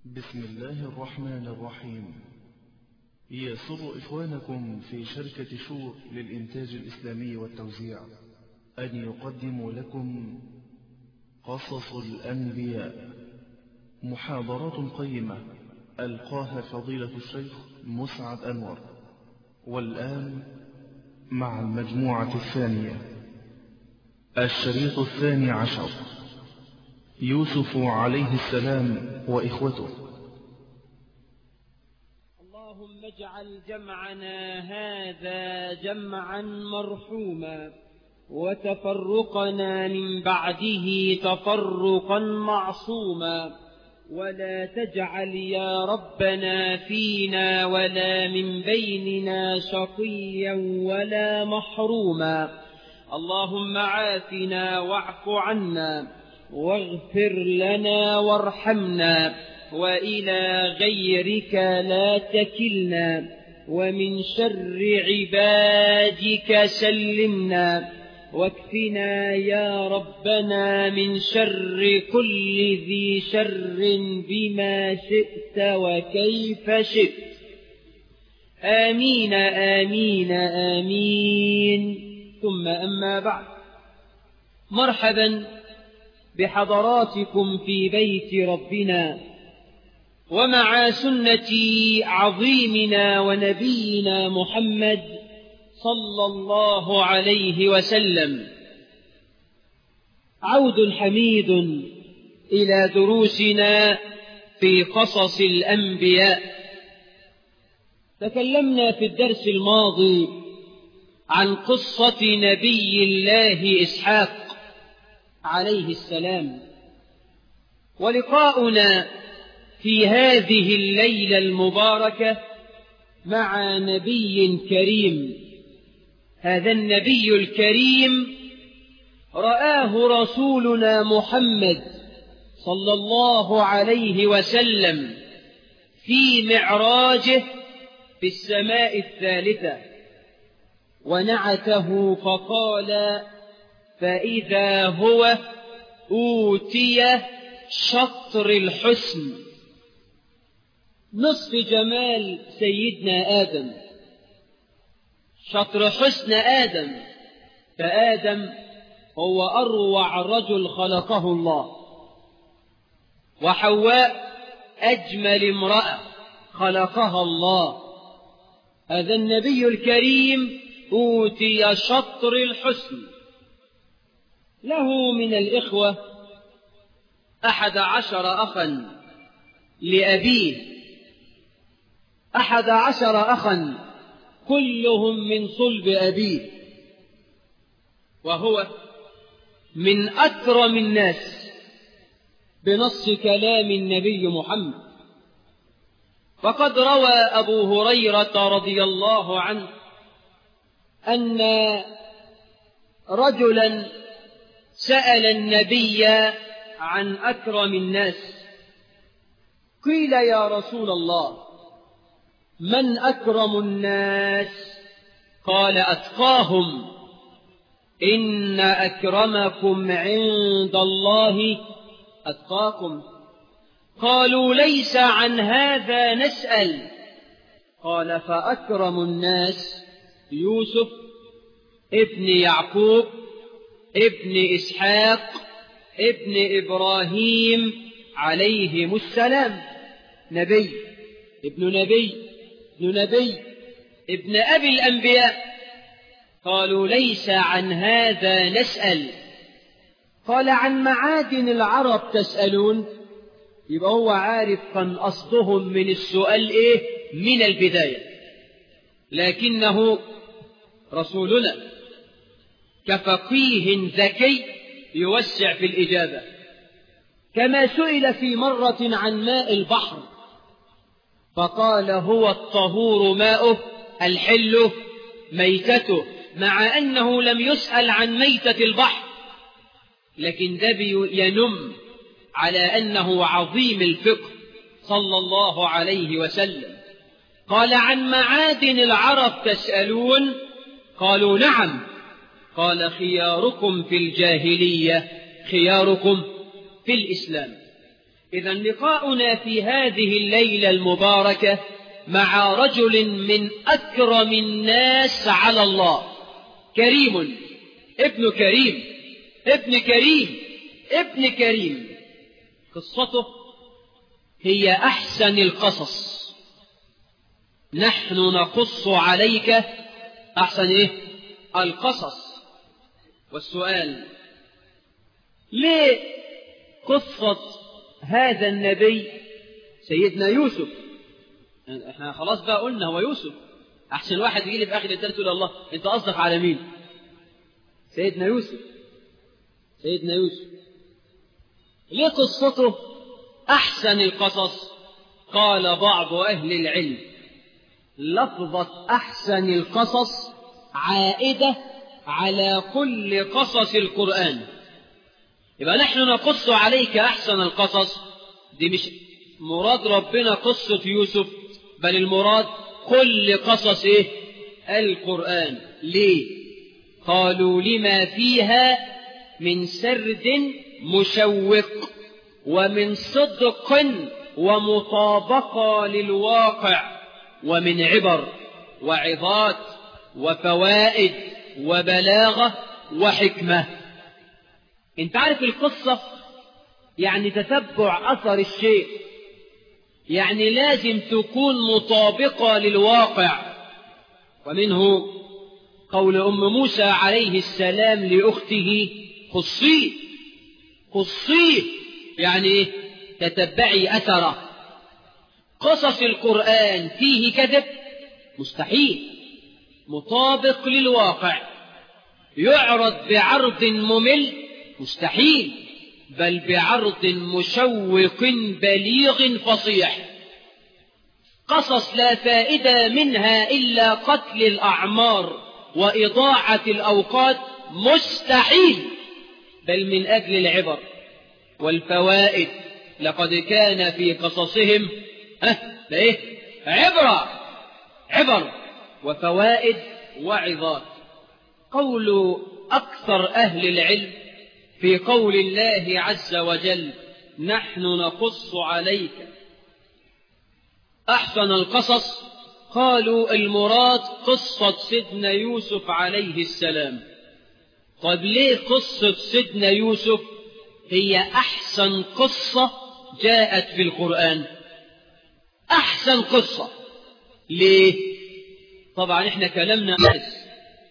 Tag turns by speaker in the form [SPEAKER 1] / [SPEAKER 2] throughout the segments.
[SPEAKER 1] بسم الله الرحمن الرحيم. يسر إخوانكم في شركة شور للإنتاج الإسلامي والتوزيع أن يقدموا لكم قصص الأنبياء، محاضرات قيمة ألقاها فضيلة الشيخ مسعد أنور. والآن مع المجموعة الثانية، الشريط 12، يوسف عليه السلام وإخوته.
[SPEAKER 2] اللهم اجعل جمعنا هذا جمعا مرحوما، وتفرقنا من بعده تفرقا معصوما، ولا تجعل يا ربنا فينا ولا من بيننا شقيا ولا محروما. اللهم عافنا واعف عنا واغفر لنا وارحمنا، وإلى غيرك لا تكلنا، ومن شر عبادك سلمنا، واكفنا يا ربنا من شر كل ذي شر بما شئت وكيف شئت. آمين آمين آمين. ثم أما بعد، مرحبا بحضراتكم في بيت ربنا ومع سنة عظيمنا ونبينا محمد صلى الله عليه وسلم. عود حميد إلى دروسنا في قصص الأنبياء. تكلمنا في الدرس الماضي عن قصة نبي الله إسحاق عليه السلام، ولقاؤنا في هذه الليلة المباركة مع نبي كريم. هذا النبي الكريم رآه رسولنا محمد صلى الله عليه وسلم في معراجه في السماء الثالثة، ونعته فقال: فإذا هو أوتي شطر الحسن، نصف جمال سيدنا آدم، شطر حسن آدم. فآدم هو أروع رجل خلقه الله، وحواء أجمل امرأة خلقها الله. هذا النبي الكريم أوتي شطر الحسن. له من الإخوة 11 أخا لأبيه، 11 أخا كلهم من صلب أبيه، وهو من أكرم الناس بنص كلام النبي محمد. فقد روى أبو هريرة رضي الله عنه أن رجلا سأل النبي عن أكرم الناس. قيل: يا رسول الله، من أكرم الناس؟ قال: أتقاهم. إن أكرمكم عند الله أتقاكم. قالوا: ليس عن هذا نسأل. قال: فأكرم الناس يوسف ابن يعقوب ابن إسحاق ابن إبراهيم عليهم السلام، نبي ابن نبي ابن نبي ابن أبي الأنبياء. قالوا: ليس عن هذا نسأل. قال: عن معادن العرب تسألون؟ يبقى هو عارف كان قصدهم من السؤال إيه من البداية، لكنه رسولنا كفقيه ذكي يوسع في الإجابة. كما سئل في مرة عن ماء البحر فقال: هو الطهور ماؤه الحل ميتته، مع أنه لم يسأل عن ميتة البحر، لكن ده ينم على أنه عظيم الفقه صلى الله عليه وسلم. قال: عن معادن العرب تسألون؟ قالوا: نعم. قال: خياركم في الجاهلية خياركم في الإسلام. إذا لقاؤنا في هذه الليلة المباركة مع رجل من أكرم الناس على الله، كريم، ابن كريم، ابن كريم، ابن كريم. قصته هي أحسن القصص. نحن نقص عليك أحسن القصص. والسؤال: ليه قصة هذا النبي سيدنا يوسف؟ احنا خلاص بقى قلنا هو يوسف. أحسن واحد يجي لي في آخر الدرس يقول الله أنت قصدك على مين؟ سيدنا يوسف. سيدنا يوسف ليه قصته أحسن القصص؟ قال بعض أهل العلم: لفظة أحسن القصص عائدة على كل قصص القرآن. يبقى نحن نقص عليك أحسن القصص، دي مش مراد ربنا قصة يوسف، بل المراد كل قصص القرآن. ليه؟ قالوا: لما فيها من سرد مشوق ومن صدق ومطابقة للواقع ومن عبر وعظات وفوائد وبلاغة وحكمة. انت عارف القصة يعني تتبع أثر الشيء، يعني لازم تكون مطابقة للواقع. ومنه قول أم موسى عليه السلام لأخته: قصيه قصيه، يعني تتبعي أثره. قصص القرآن فيه كذب؟ مستحيل. مطابق للواقع. يعرض بعرض ممل؟ مستحيل، بل بعرض مشوق بليغ فصيح. قصص لا فائدة منها إلا قتل الأعمار وإضاعة الأوقات؟ مستحيل، بل من أجل العبر والفوائد. لقد كان في قصصهم عبر وفوائد وعظات. قول أكثر أهل العلم في قول الله عز وجل: نحن نقص عليك أحسن القصص، قالوا المراد قصة سيدنا يوسف عليه السلام. طيب ليه قصة سيدنا يوسف هي أحسن قصة جاءت في القرآن؟ أحسن قصة ليه؟ طبعا احنا كلامنا ناس،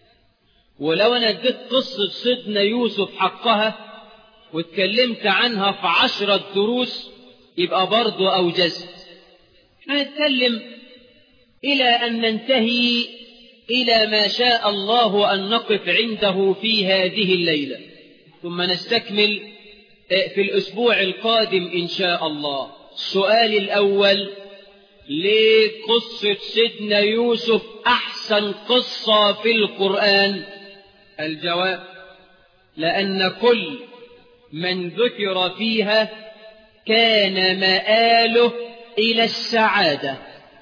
[SPEAKER 2] ولو أنا اديت قصة سيدنا يوسف حقها واتكلمت عنها في 10 دروس يبقى برضو أوجزت. احنا نتكلم إلى أن ننتهي إلى ما شاء الله أن نقف عنده في هذه الليلة، ثم نستكمل في الأسبوع القادم إن شاء الله. السؤال الأول: ليه قصة سيدنا يوسف أحسن قصة في القرآن؟ الجواب: لأن كل من ذكر فيها كان مآله إلى السعادة.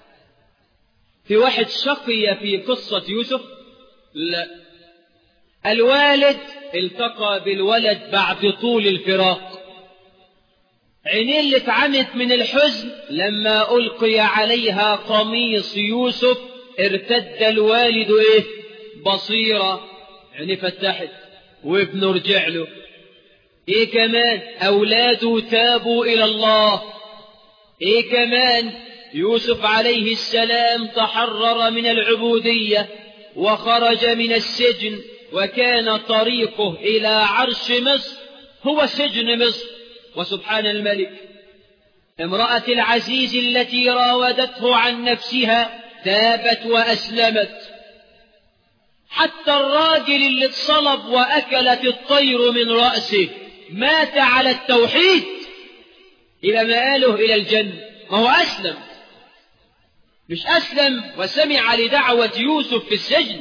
[SPEAKER 2] في واحد شقي في قصة يوسف؟ لا. الوالد التقى بالولد بعد طول الفراق، عينيه اللي اتعمت من الحزن لما ألقي عليها قميص يوسف ارتد الوالد بصيرة، عينيه فتحت وابنه رجع له. كمان أولاده تابوا إلى الله. كمان يوسف عليه السلام تحرر من العبودية وخرج من السجن، وكان طريقه إلى عرش مصر هو سجن مصر. وسبحان الملك، امرأة العزيز التي راودته عن نفسها تابت وأسلمت. حتى الراجل اللي اتصلب وأكلت الطير من رأسه مات على التوحيد إلى مآله إلى الجنة. ما هو أسلم، مش أسلم وسمع لدعوة يوسف في السجن.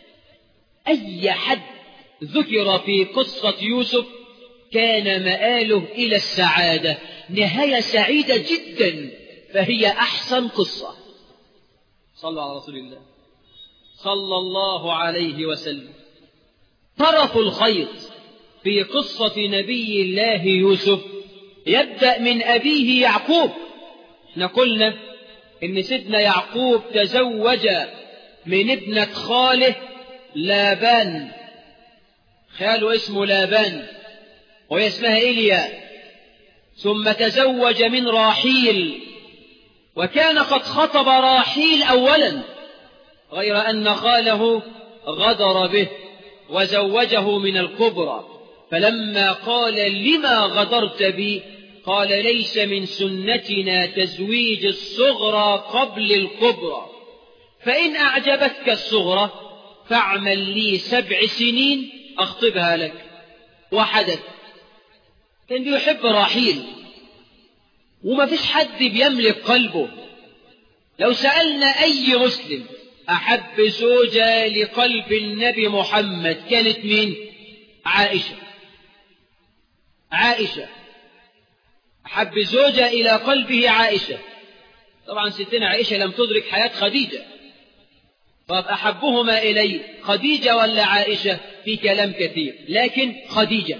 [SPEAKER 2] أي حد ذكر في قصة يوسف كان مآله إلى السعادة، نهاية سعيدة جدا، فهي أحسن قصة. صلوا على رسول الله صلى الله عليه وسلم. طرف الخيط في قصة نبي الله يوسف يبدأ من أبيه يعقوب. احنا قلنا إن سيدنا يعقوب تزوج من ابنة خاله لابان، خاله اسمه لابان وهي اسمها إليا، ثم تزوج من راحيل، وكان قد خطب راحيل أولا، غير أن خاله غدر به وزوجه من الكبرى، فلما قال لما غدرت بي قال ليس من سنتنا تزويج الصغرى قبل الكبرى، فإن أعجبتك الصغرى فاعمل لي 7 سنين أخطبها لك. وحدث. كان بيحب راحيل وما فيش حد بيملك قلبه. لو سألنا أي مسلم أحب زوجة لقلب النبي محمد كانت مين؟ عائشة. عائشة أحب زوجة إلى قلبه عائشة. طبعا ستنا عائشة لم تدرك حياة خديجة، طب أحبهما إلي خديجة ولا عائشة؟ في كلام كثير، لكن خديجة.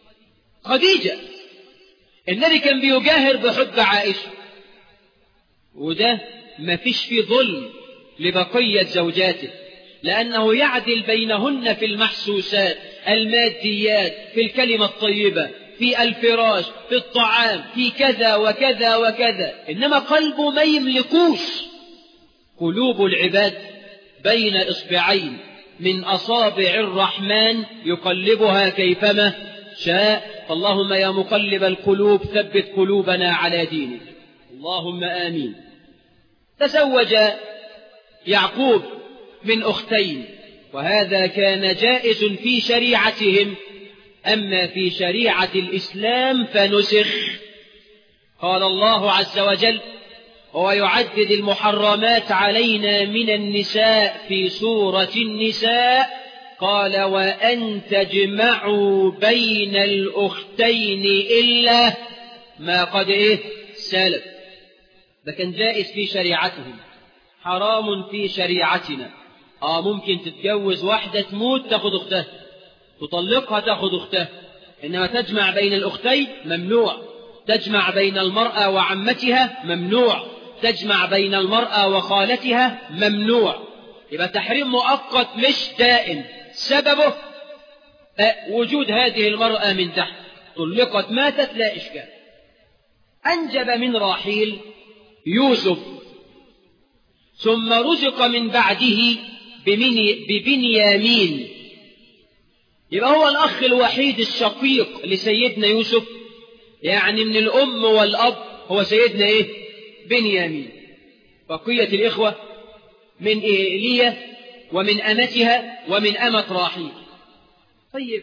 [SPEAKER 2] النبي كان بيجاهر بحب عائشة، وده ما فيش فيه ظلم لبقية زوجاته، لأنه يعدل بينهن في المحسوسات، الماديات، في الكلمة الطيبة، في الفراش، في الطعام، في كذا وكذا وكذا، إنما قلبه ما يملكوش. قلوب العباد بين إصبعين من أصابع الرحمن يقلبها كيفما شاء، فاللهم يا مقلب القلوب ثبت قلوبنا على دينك، اللهم آمين. تزوج يعقوب من أختين، وهذا كان جائز في شريعتهم، أما في شريعة الإسلام فنسخ. قال الله عز وجل: هو يعدد المحرمات علينا من النساء في سورة النساء، قال: وأن تجمعوا بين الأختين إلا ما قد سلف. ده كان جائز في شريعتهم، حرام في شريعتنا. ممكن تتجوز واحدة تموت تاخد أختها، تطلقها تاخد أختها، إنما تجمع بين الأختين ممنوع. تجمع بين المرأة وعمتها ممنوع، تجمع بين المرأة وخالتها ممنوع. يبقى تحريم مؤقت مش دائم، سببه وجود هذه المرأة من تحت، طلقت ماتت لا إشكال. أنجب من راحيل يوسف، ثم رزق من بعده ببنيامين. يبقى هو الأخ الوحيد الشقيق لسيدنا يوسف، يعني من الأم والأب هو سيدنا بنيامين. بقية الإخوة من إيليا ومن أمتها ومن أمة راحيل. طيب،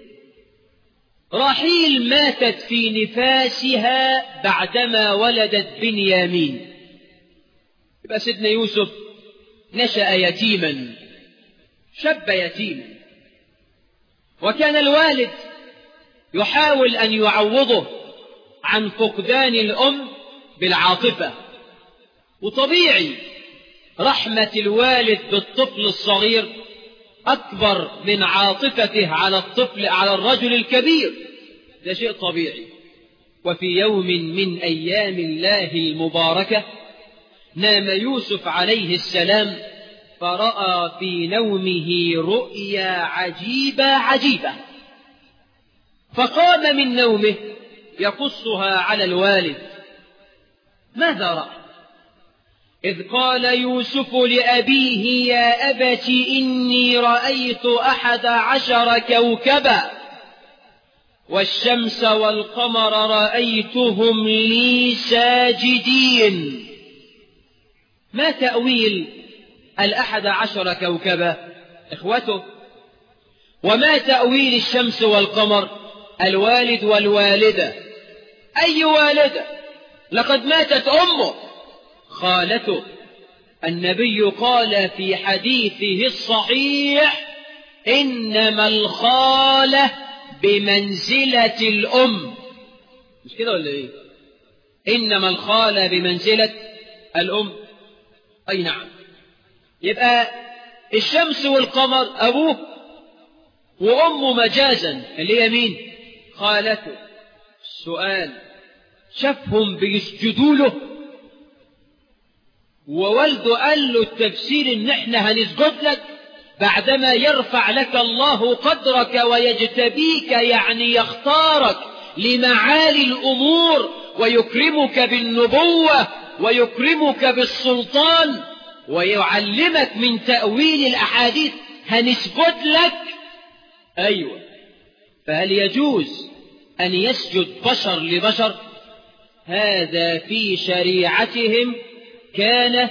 [SPEAKER 2] راحيل ماتت في نفاسها بعدما ولدت بنيامين. يبقى سيدنا يوسف نشأ يتيما، شاب يتيما، وكان الوالد يحاول أن يعوضه عن فقدان الأم بالعاطفة. وطبيعي رحمة الوالد بالطفل الصغير أكبر من عاطفته على الرجل الكبير، ده شيء طبيعي. وفي يوم من أيام الله المباركة نام يوسف عليه السلام، فرأى في نومه رؤيا عجيبة، فقام من نومه يقصها على الوالد. ماذا رأى؟ إذ قال يوسف لأبيه: يا أبت إني رأيت 11 كوكبا والشمس والقمر رأيتهم لي ساجدين. ما تأويل 11 كوكبا إخوته؟ وما تأويل الشمس والقمر؟ الوالد والوالدة. أي والدة؟ لقد ماتت أمه، خالته. النبي قال في حديثه الصحيح: إنما الخالة بمنزلة الأم. مش كده ولا إيه؟ إنما الخالة بمنزلة الأم. أي نعم. يبقى الشمس والقمر أبوه، وأمه مجازا اللي هي مين؟ خالته. السؤال: شافهم بيسجدوا له، ووالده قال له التفسير إن احنا هنسجد لك بعدما يرفع لك الله قدرك ويجتبيك، يعني يختارك لمعالي الأمور ويكرمك بالنبوة ويكرمك بالسلطان ويعلمك من تأويل الأحاديث، هنسجد لك. أيوة، فهل يجوز أن يسجد بشر لبشر؟ هذا في شريعتهم كان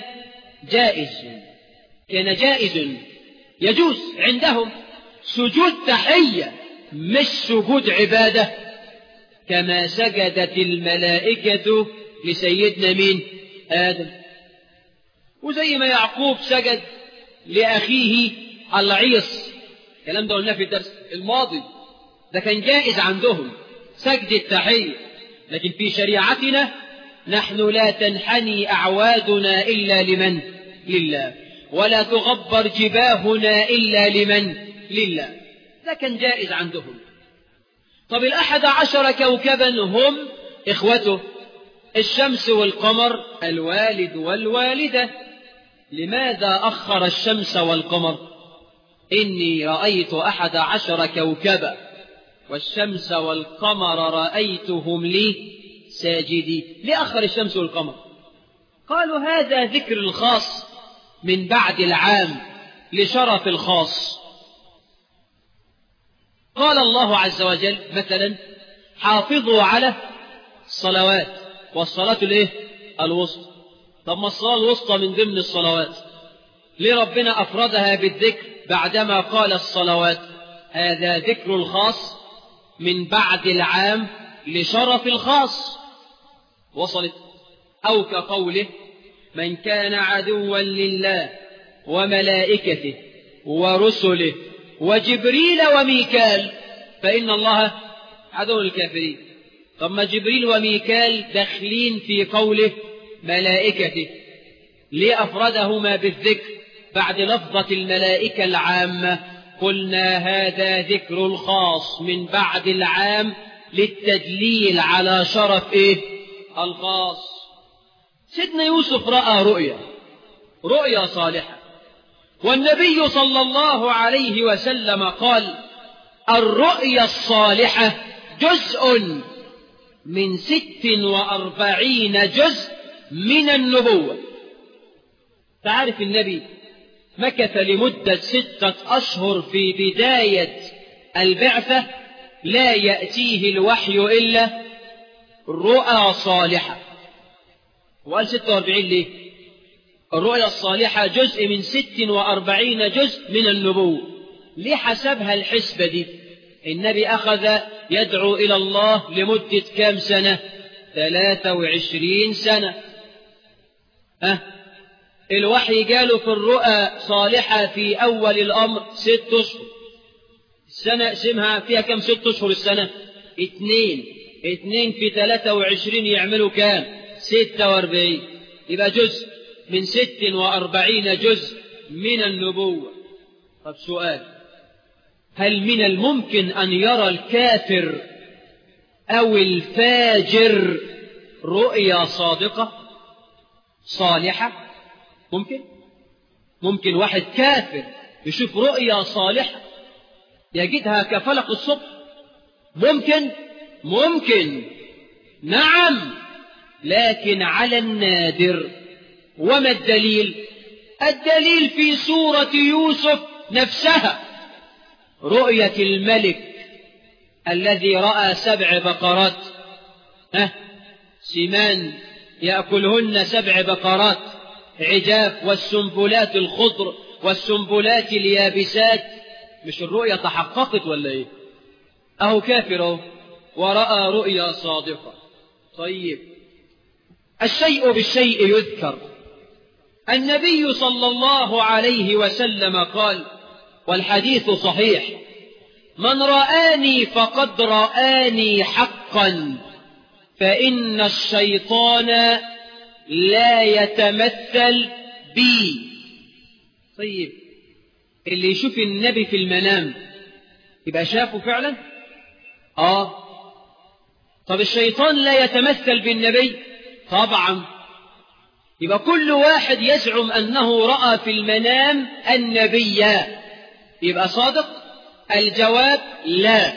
[SPEAKER 2] جائز، يجوز عندهم سجود تحية مش سجود عبادة، كما سجدت الملائكة لسيدنا مين؟ آدم. وزي ما يعقوب سجد لأخيه العيص، الكلام ده قلناه في الدرس الماضي، ده كان جائز عندهم سجد التحية. لكن في شريعتنا نحن لا تنحني أعوادنا إلا لمن؟ لله، ولا تغبر جباهنا إلا لمن؟ لله. ده كان جائز عندهم. طب 11 كوكبا هم إخوته، الشمس والقمر، الوالد والوالدة، لماذا أخر الشمس والقمر؟ إني رأيت 11 كوكبا والشمس والقمر رأيتهم لي ساجدين. لأخر الشمس والقمر؟ قالوا هذا ذكر الخاص من بعد العام لشرف الخاص. قال الله عز وجل مثلا حافظوا على الصلوات، والصلاة الوسطى. طب ما الصلاة الوسطى من ضمن الصلوات، ليه ربنا أفردها بالذكر بعدما قال الصلوات؟ هذا ذكر الخاص من بعد العام لشرف الخاص. وصلت؟ أو كقوله من كان عدوا لله وملائكته ورسله وجبريل وميكال فإن الله عدو الكافرين. طب ما جبريل وميكال داخلين في قوله ملائكته، ليه أفردهما بالذكر بعد لفظة الملائكة العامة؟ قلنا هذا ذكر الخاص من بعد العام للتدليل على شرف الخاص. سيدنا يوسف رأى رؤيا صالحة، والنبي صلى الله عليه وسلم قال الرؤيا الصالحة جزء من 46 جزء من النبوة. تعرف النبي مكث لمدة 6 أشهر في بداية البعثة لا يأتيه الوحي إلا رؤى صالحة. وقال 46 ليه؟ الرؤيا الصالحة جزء من 46 جزء من النبوة. ليه حسبها الحسبة دي؟ النبي أخذ يدعو إلى الله لمدة كام سنة؟ 23 سنة. الوحي جاله في الرؤى صالحة في أول الأمر 6 أشهر. السنة اقسمها فيها كم 6 أشهر السنة؟ 2 في 23 يعملوا كام؟ 46. يبقى جزء من 46 جزء من النبوة. طب سؤال، هل من الممكن أن يرى الكافر أو الفاجر رؤيا صادقة صالحة؟ ممكن واحد كافر يشوف رؤيا صالحة يجدها كفلق الصبح؟ ممكن نعم، لكن على النادر. وما الدليل؟ الدليل في سورة يوسف نفسها، رؤية الملك الذي رأى 7 بقرات سمان يأكلهن 7 بقرات عجاف والسنبلات الخضر والسنبلات اليابسات. مش الرؤيا تحققت ولا ايه؟ اهو كافر ورأى رؤيا صادقة. طيب، الشيء بالشيء يذكر. النبي صلى الله عليه وسلم قال، والحديث صحيح: من رآني فقد رآني حقا، فإن الشيطان لا يتمثل بي. طيب، اللي يشوف النبي في المنام يبقى شافه فعلا؟ طب الشيطان لا يتمثل بالنبي؟ طبعا. يبقى كل واحد يزعم أنه رأى في المنام النبي يبقى صادق؟ الجواب لا.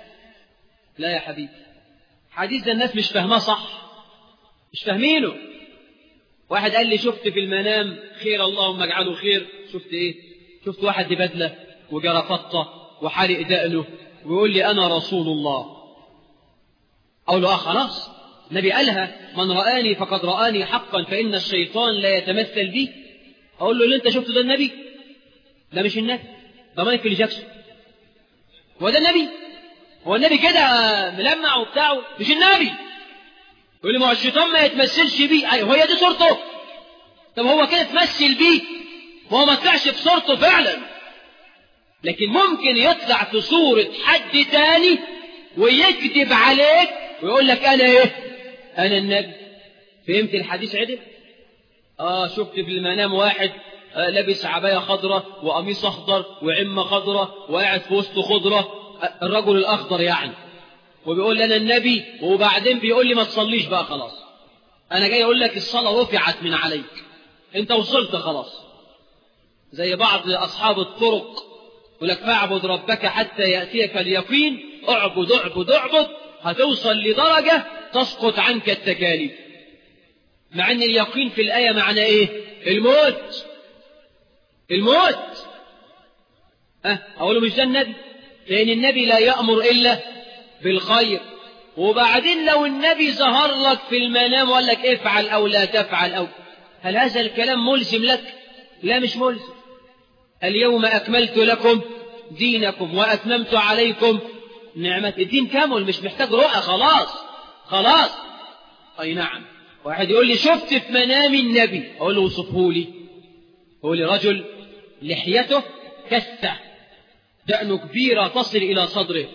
[SPEAKER 2] لا يا حبيبي، حديث ده الناس مش فاهماه صح، مش فاهمينه. واحد قال لي شفت في المنام خير اللهم اجعله خير. شفت ايه؟ شفت واحد ببدلة وجرافطة وحالق دقنه ويقول لي أنا رسول الله. أقول له خلاص، النبي قالها من رآني فقد رآني حقا فإن الشيطان لا يتمثل بي. أقول له اللي أنت شفته ده النبي؟ ده مش النبي، ده مايكل جاكسون. هو ده النبي؟ هو النبي كده ملمع وبتاعه؟ مش النبي. يقول لي ما هو الشيطان ما يتمثلش بيه. أيوه هي دي صورته. طب هو كده تمثل بيه؟ وهو ما طلعش بصورته فعلا، لكن ممكن يطلع في صورة حد تاني ويكذب عليك ويقول لك أنا إيه؟ أنا النبي. فهمت الحديث عدل؟ شفت في المنام واحد لابس عباية خضرة وقميص أخضر وعمة خضرة وقاعد في وسط خضرة، الرجل الأخضر يعني، وبيقول لي أنا النبي، وبعدين بيقول لي ما تصليش بقى خلاص، أنا جاي أقول لك الصلاة رفعت من عليك، أنت وصلت خلاص. زي بعض أصحاب الطرق يقول لك فاعبد ربك حتى يأتيك اليقين. اعبد اعبد اعبد، هتوصل لدرجة تسقط عنك التكاليف. مع أن اليقين في الآية معنى إيه؟ الموت. الموت. أقوله مش ده النبي، لأن النبي لا يأمر إلا بالخير. وبعدين لو النبي ظهر لك في المنام وقال لك افعل أو لا تفعل أو، هل هذا الكلام ملزم لك؟ لا مش ملزم. اليوم أكملت لكم دينكم وأتممت عليكم نعمة. الدين كامل، مش محتاج رؤى. خلاص. أي نعم. واحد يقول لي شفت في منامي النبي، أقول له وصفه لي. يقول لي رجل لحيته كثة، دقنه كبيرة تصل إلى صدره،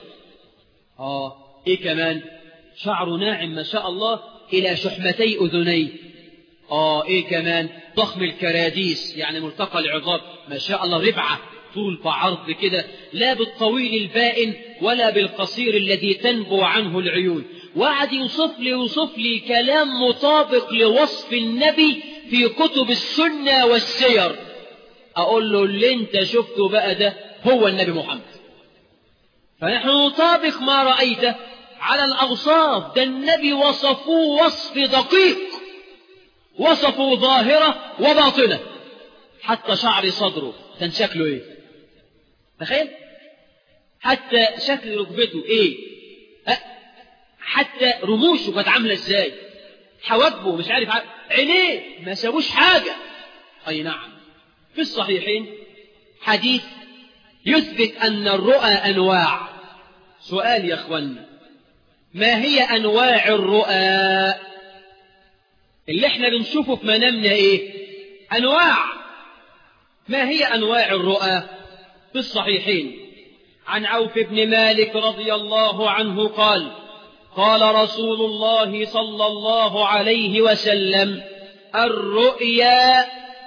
[SPEAKER 2] إيه كمان؟ شعره ناعم ما شاء الله إلى شحمتي أذنيه، إيه كمان؟ ضخم الكراديس يعني ملتقى العظام ما شاء الله، ربعة طول بعرض كده، لا بالطويل البائن ولا بالقصير الذي تنبو عنه العيون. وقعد يوصف لي كلام مطابق لوصف النبي في كتب السنة والسير. أقول له اللي انت شفته بقى ده هو النبي محمد. فنحن نطابق ما رأيته على الأوصاف. ده النبي وصفوه وصف دقيق، وصفوا ظاهرة وباطنة، حتى شعر صدره كان شكله ايه؟ تخيل، حتى شكل ركبته ايه، حتى رموشه كانت عاملة ازاي، حواجبه مش عارف عينيه ما سابوش حاجة. اي نعم. في الصحيحين حديث يثبت ان الرؤى انواع. سؤال يا اخوانا، ما هي انواع الرؤى اللي احنا بنشوفه في منامنا؟ ايه انواع؟ ما هي انواع الرؤى؟ في الصحيحين عن عوف بن مالك رضي الله عنه قال قال رسول الله صلى الله عليه وسلم الرؤيا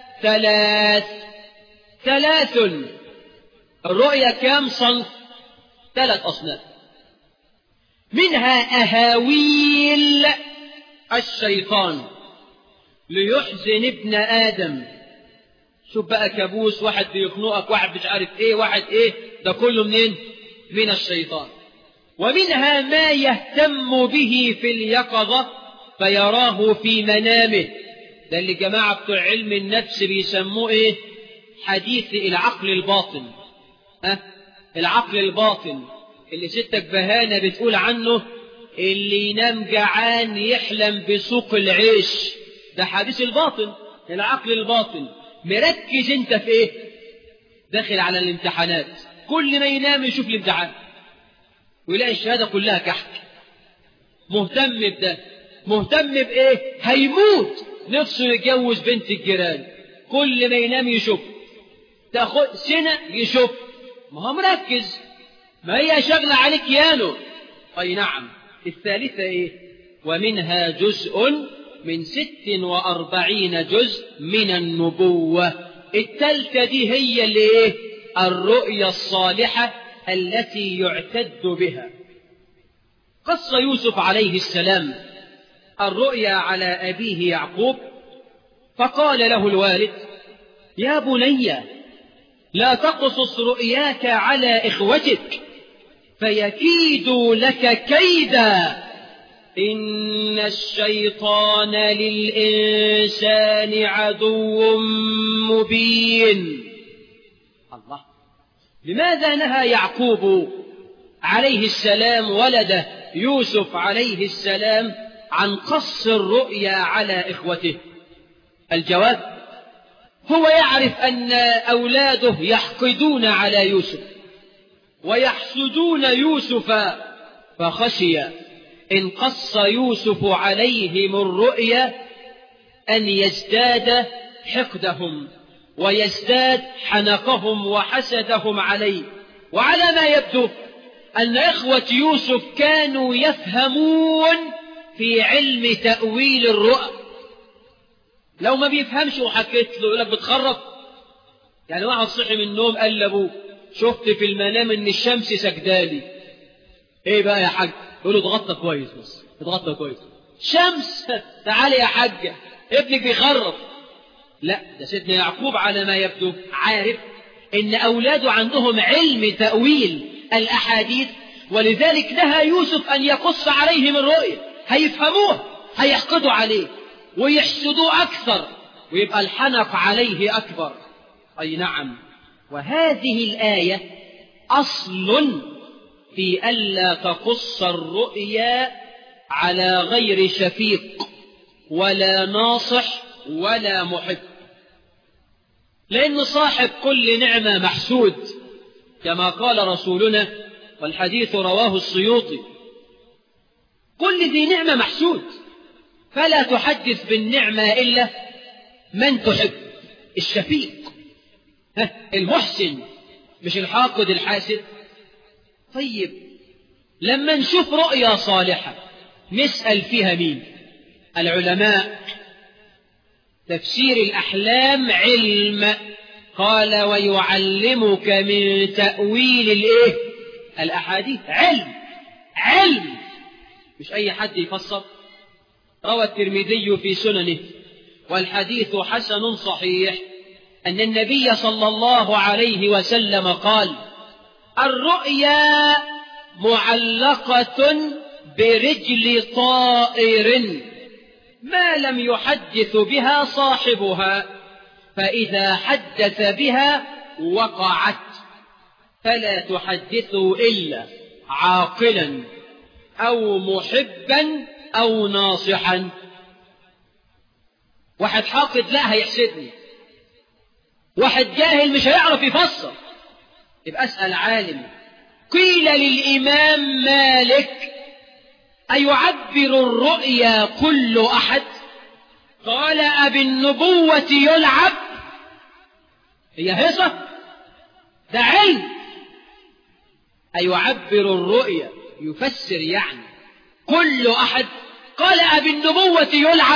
[SPEAKER 2] ثلاث. الرؤيا كم صنف؟ 3 أصناف. منها أهاويل الشيطان ليحزن ابن آدم. شوف بقى كابوس، واحد بيخنقك، واحد مش عارف ايه، واحد ايه، ده كله منين؟ من الشيطان. ومنها ما يهتم به في اليقظة فيراه في منامه. ده اللي جماعة بتوع علم النفس بيسموه ايه؟ حديث العقل الباطن. العقل الباطن اللي ستك بهانة بتقول عنه اللي ينام جعان يحلم بسوق العيش. ده حديث الباطن، العقل الباطن. مركز انت في ايه؟ داخل على الامتحانات، كل ما ينام يشوف الامتحان ويلاقي الشهادة كلها كحك. مهتم بده، مهتم بايه؟ هيموت نفسه يتجوز بنت الجيران، كل ما ينام يشوف. تاخد سنة يشوف، ما هو مركز، ما هي شغلة عليك يانو. اي نعم. الثالثة ايه؟ ومنها جزء من 46 جزء من النبوة. الثالثة دي هي اللي ايه؟ الرؤيا الصالحة التي يعتد بها. قص يوسف عليه السلام الرؤيا على أبيه يعقوب، فقال له الوالد: يا بني لا تقصص رؤياك على إخوتك فيكيدوا لك كيدا، إن الشيطان للإنسان عدو مبين. الله، لماذا نهى يعقوب عليه السلام ولده يوسف عليه السلام عن قص الرؤيا على إخوته؟ الجواب: هو يعرف أن أولاده يحقدون على يوسف ويحسدون يوسف، فخشي إن قص يوسف عليهم الرؤيا أن يزداد حقدهم ويزداد حنقهم وحسدهم عليه. وعلى ما يبدو أن إخوة يوسف كانوا يفهمون في علم تأويل الرؤى. لو ما بيفهمش وحكيت له يقول لك بتخرف. يعني واحد صحي من النوم قال لابوه: شفت في المنام ان الشمس سجدالي. ايه بقى يا حاج؟ يقول له اتغطى كويس، بس اتغطى كويس. شمس؟ تعالي يا حاجه ابنك بيخرف. لا، ده سيدنا يعقوب على ما يبدو عارف ان اولاده عندهم علم تأويل الاحاديث، ولذلك نهى يوسف ان يقص عليهم الرؤيا. هيفهموه، هيحقدوا عليه ويحسدوا أكثر، ويبقى الحنق عليه أكبر. أي نعم. وهذه الآية أصل في ألا تقص الرؤيا على غير شفيق ولا ناصح ولا محب، لأن صاحب كل نعمة محسود كما قال رسولنا، والحديث رواه السيوطي: كل ذي نعمة محسود، فلا تحدث بالنعمة إلا من تحب. الشفيق المحسن، مش الحاقد الحاسد. طيب، لما نشوف رؤيا صالحة نسأل فيها مين؟ العلماء. تفسير الأحلام علم، قال: ويعلمك من تأويل الأحاديث. علم، مش أي حد يفسر. روى الترمذي في سننه والحديث حسن صحيح أن النبي صلى الله عليه وسلم قال: الرؤيا معلقة برجل طائر ما لم يحدث بها صاحبها، فإذا حدث بها وقعت، فلا تحدثوا إلا عاقلا أو محبا أو ناصحا. واحد حاقد لا هيحسدني، واحد جاهل مش هيعرف يفسر، يبقى أسأل عالم. قيل للإمام مالك: أيعبر الرؤيا كل أحد؟ قال: أبالنبوة يلعب؟ هي هيصة؟ ده علم. أيعبر الرؤيا يفسر يعني كل أحد؟ قال: أبالنبوة يلعب؟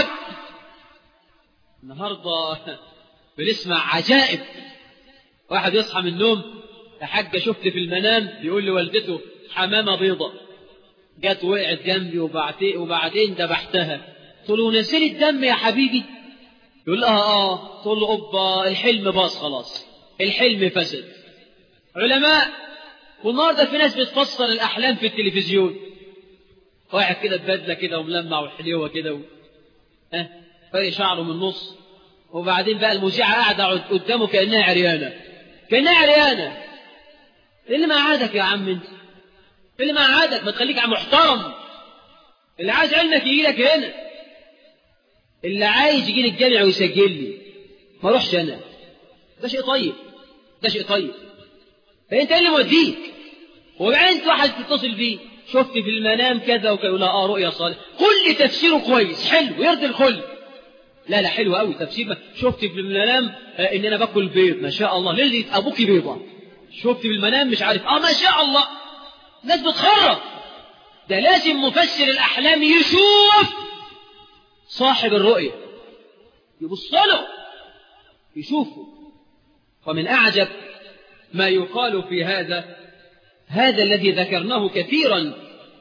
[SPEAKER 2] النهاردة بنسمع عجائب. واحد يصحى من النوم: يا حاجة شفت في المنام، يقول لوالدته: حمامة بيضة جت وقعت جنبي وبعدين ذبحتها. تقول له: نزل الدم يا حبيبي؟ يقول لها: تقول له: أوبا، الحلم باظ خلاص، الحلم فسد. علماء. والنهارده في ناس بتفسر الأحلام في التلفزيون، واحد كده ببدلة كده وملمع وحليوة كده فرق شعره من النص، وبعدين بقى المذيعة قاعدة قدامه كأنها عريانة. إيه اللي معادك يا عم انت؟ إيه اللي معادك؟ ما تخليك محترم. اللي عايز علمك يجي لك هنا، اللي عايز يجي لي الجامع ويسجل لي، ما اروحش انا. ده شيء طيب. فانت ايه اللي موديك؟ وبعدين واحد تتصل بيه: شفت في المنام كذا وكذا. يقول: رؤيا صالح. كل تفسيره كويس حلو يرضي الكل. لا حلو قوي تفسير. شفت في المنام ان انا باكل بيض، ما شاء الله، ليلة ابوكي بيضة. شفت في المنام مش عارف، ما شاء الله. ناس بتخرب. ده لازم مفسر الأحلام يشوف صاحب الرؤية، يبص له يشوفه. ومن أعجب ما يقال في هذا الذي ذكرناه كثيرا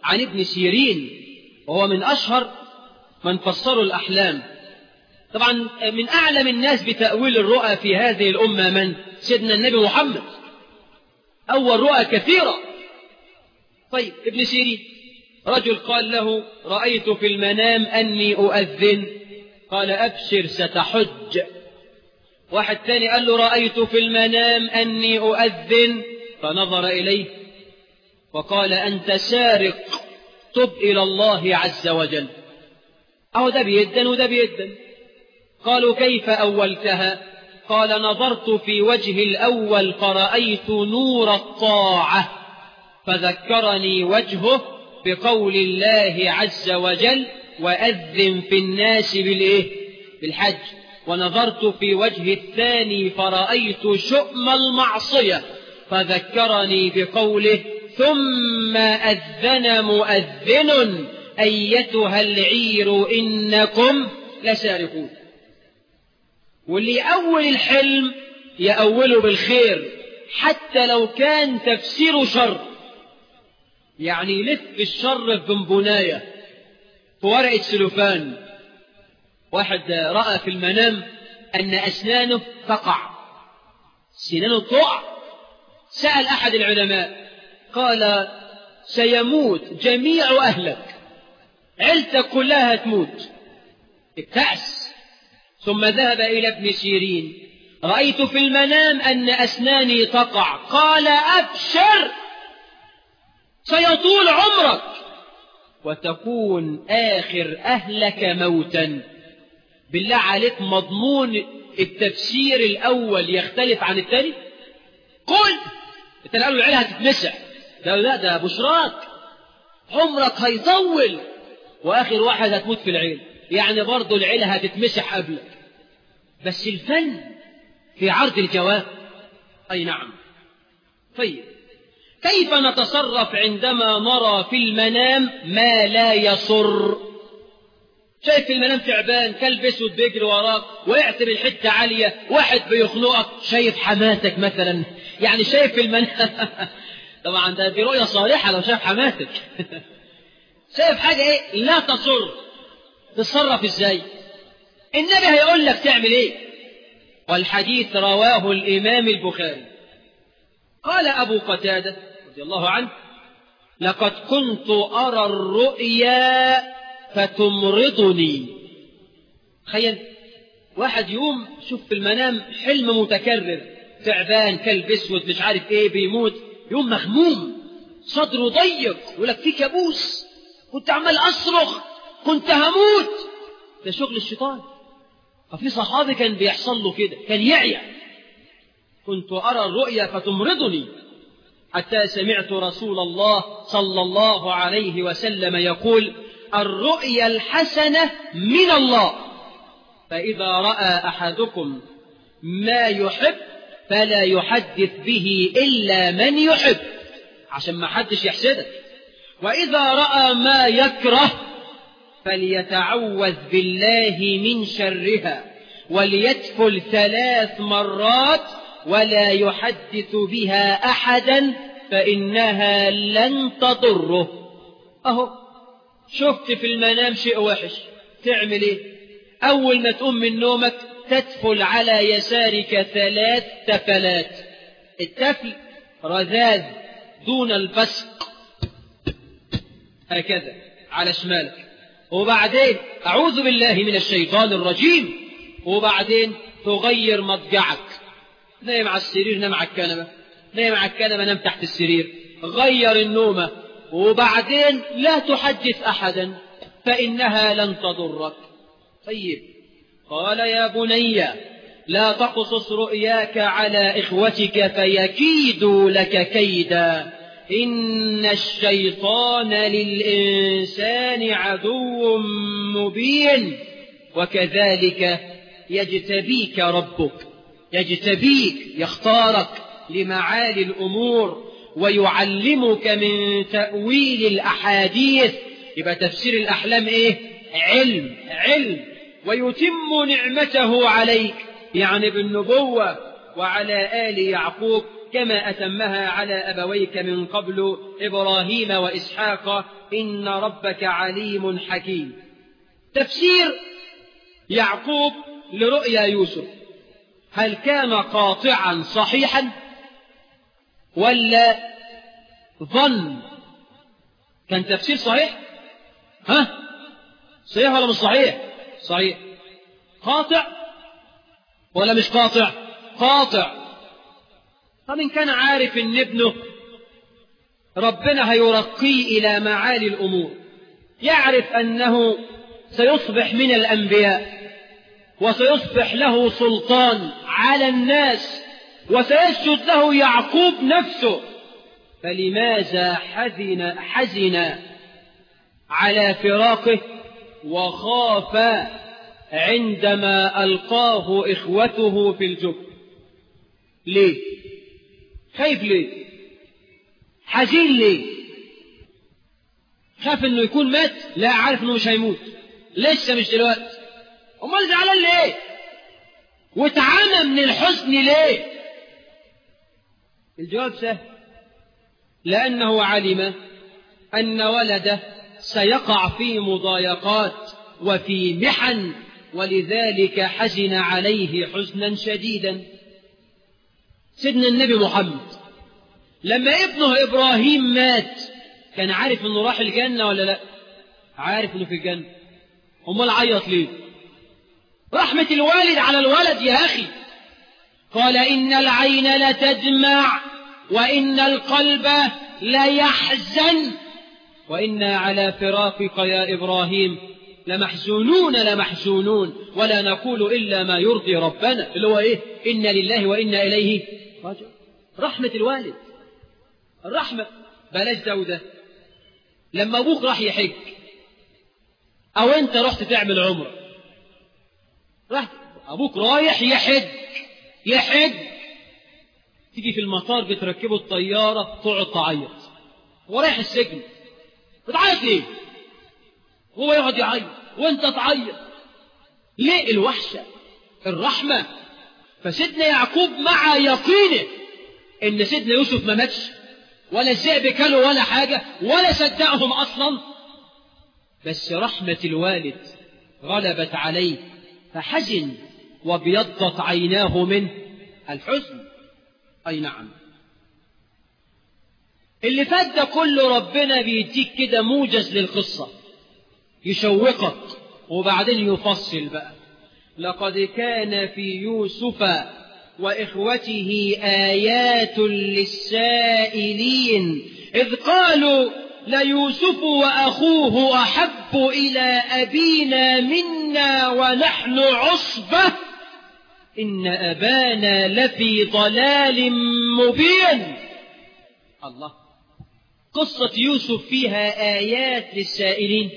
[SPEAKER 2] عن ابن سيرين، وهو من أشهر من فسروا الأحلام. طبعا من أعلم الناس بتأويل الرؤى في هذه الأمة من؟ سيدنا النبي محمد، أول رؤى كثيرة. طيب ابن سيرين رجل قال له: رأيت في المنام أني أؤذن، قال: أبشر ستحج. واحد ثاني قال له: رأيت في المنام أني أؤذن، فنظر إليه وقال: أنت سارق، تب إلى الله عز وجل. أهو ده بيدن وده بيدن. قالوا: كيف أولتها؟ قال: نظرت في وجه الأول فرأيت نور الطاعة، فذكرني وجهه بقول الله عز وجل: وأذن في الناس بالحج. ونظرت في وجه الثاني فرأيت شؤم المعصية، فذكرني بقوله: ثم أذن مؤذن أيتها العير إنكم لسارقون. واللي يأول الحلم يأوله بالخير حتى لو كان تفسيره شر، يعني يلف الشر في بنبناية في ورقة سلوفان. واحد رأى في المنام أن أسنانه تقع، سنانه تقع. سأل أحد العلماء قال: سيموت جميع أهلك، عيلتك كلها تموت. ابتأس. ثم ذهب إلى ابن سيرين: رأيت في المنام أن أسناني تقع، قال: أبشر، سيطول عمرك وتكون آخر أهلك موتا. بالله عليك، مضمون التفسير الأول يختلف عن الثاني؟ قل انت قالوا العيلة هتتمسح، ده بشراك، عمرك هيطول وآخر واحد هتموت في العيلة، يعني برضو العيلة هتتمسح قبلك. بس الفن في عرض الجواب. أي نعم. طيب كيف نتصرف عندما نرى في المنام ما لا يسر؟ شايف في المنام تعبان، كلب اسود بيجري وراك، وقعت من حته عاليه، واحد بيخنقك، شايف حماتك مثلا، يعني شايف في المنام طبعا دي رؤيه صالحه لو شاف حماتك شايف حاجه لا تسر، تتصرف ازاي؟ النبي هيقول لك تعمل ايه. والحديث رواه الامام البخاري. قال ابو قتاده رضي الله عنه: لقد كنت ارى الرؤيا فتمرضني. تخيل واحد يوم شوف في المنام حلم متكرر، تعبان، كلب اسود، مش عارف ايه، بيموت، يوم مخموم، صدره ضيق، يقول لك في كابوس، كنت عمال اصرخ، كنت هموت. ده شغل الشيطان. ففي صحابي كان بيحصل له كده، كان يعيا: كنت ارى الرؤيا فتمرضني، حتى سمعت رسول الله صلى الله عليه وسلم يقول: الرؤيا الحسنة من الله، فإذا رأى أحدكم ما يحب فلا يحدث به إلا من يحب، عشان ما حدش يحسدك. وإذا رأى ما يكره فليتعوذ بالله من شرها، وليتفل 3 مرات ولا يحدث بها أحدا فإنها لن تضره. أهو شفت في المنام شيء وحش، تعمل ايه؟ أول ما تقوم من نومك تدفل على يسارك 3 تفلات. التفل رذاذ دون البسق، هكذا على شمالك. وبعدين أعوذ بالله من الشيطان الرجيم. وبعدين تغير مضجعك، نايم على السرير نام على الكنبة، نايم على الكنبة نام تحت السرير، غير النومة. وبعدين لا تحدث أحدا فإنها لن تضرك. طيب قال: يا بني لا تقصص رؤياك على إخوتك فيكيدوا لك كيدا، إن الشيطان للإنسان عدو مبين، وكذلك يجتبيك ربك. يجتبيك، يختارك لمعالي الأمور، ويعلمك من تأويل الأحاديث. يبقى تفسير الأحلام علم. ويتم نعمته عليك، يعني بالنبوة، وعلى آل يعقوب كما أتمها على أبويك من قبل إبراهيم وإسحاق إن ربك عليم حكيم. تفسير يعقوب لرؤيا يوسف، هل كان قاطعا صحيحا ولا ظن؟ كان تفسير صحيح؟ صحيح ولا مش صحيح؟ صحيح. قاطع ولا مش قاطع؟ قاطع. فمن كان عارف ان ابنه ربنا هيرقيه إلى معالي الأمور، يعرف أنه سيصبح من الأنبياء وسيصبح له سلطان على الناس وسيسجد له يعقوب نفسه، فلماذا حزن على فراقه وخاف عندما ألقاه إخوته في الجب؟ ليه؟ خايف ليه؟ حزين ليه؟ خاف انه يكون مات؟ لا، عارف انه مش هيموت، لسه مش دلوقتي. امال زعلان ليه؟ واتعمى من الحزن ليه؟ الجواب سهل، لأنه علم أن ولده سيقع في مضايقات وفي محن، ولذلك حزن عليه حزنا شديدا. سيدنا النبي محمد لما ابنه إبراهيم مات كان عارف أنه راح الجنة ولا لا؟ عارف أنه في الجنة. أمال عيط ليه؟ رحمة الوالد على الولد يا أخي. قال إن العين لتدمع وإن القلب ليحزن وإنا على فراقك يا إبراهيم لمحزونون ولا نقول إلا ما يرضي ربنا، اللي هو إيه؟ إنا لله وإنا إليه راجعون. رحمة الوالد، الرحمة. بلاش زودة. لما أبوك راح يحج أو أنت رحت تعمل عمرة، أبوك رايح يحج، تيجي في المطار بتركبه الطيارة تقعد تعيط، ورايح السجن بتعيط ليه؟ هو يقعد يعيط وانت تعيط ليه؟ الوحشة، الرحمة. فسيدنا يعقوب مع يقينه ان سيدنا يوسف ما ماتش ولا الذئب كله ولا حاجة ولا صدقهم اصلا، بس رحمة الوالد غلبت عليه فحزن وابيضت عيناه من الحزن. أي نعم. اللي فات ده كله ربنا بيديك كده موجز للقصة، يشوقك وبعدين يفصل بقى. لقد كان في يوسف وإخوته آيات للسائلين إذ قالوا ليوسف وأخوه أحب إلى أبينا منا ونحن عصبة إن أبانا لفي ضلال مبين. الله. قصة يوسف فيها آيات للسائلين،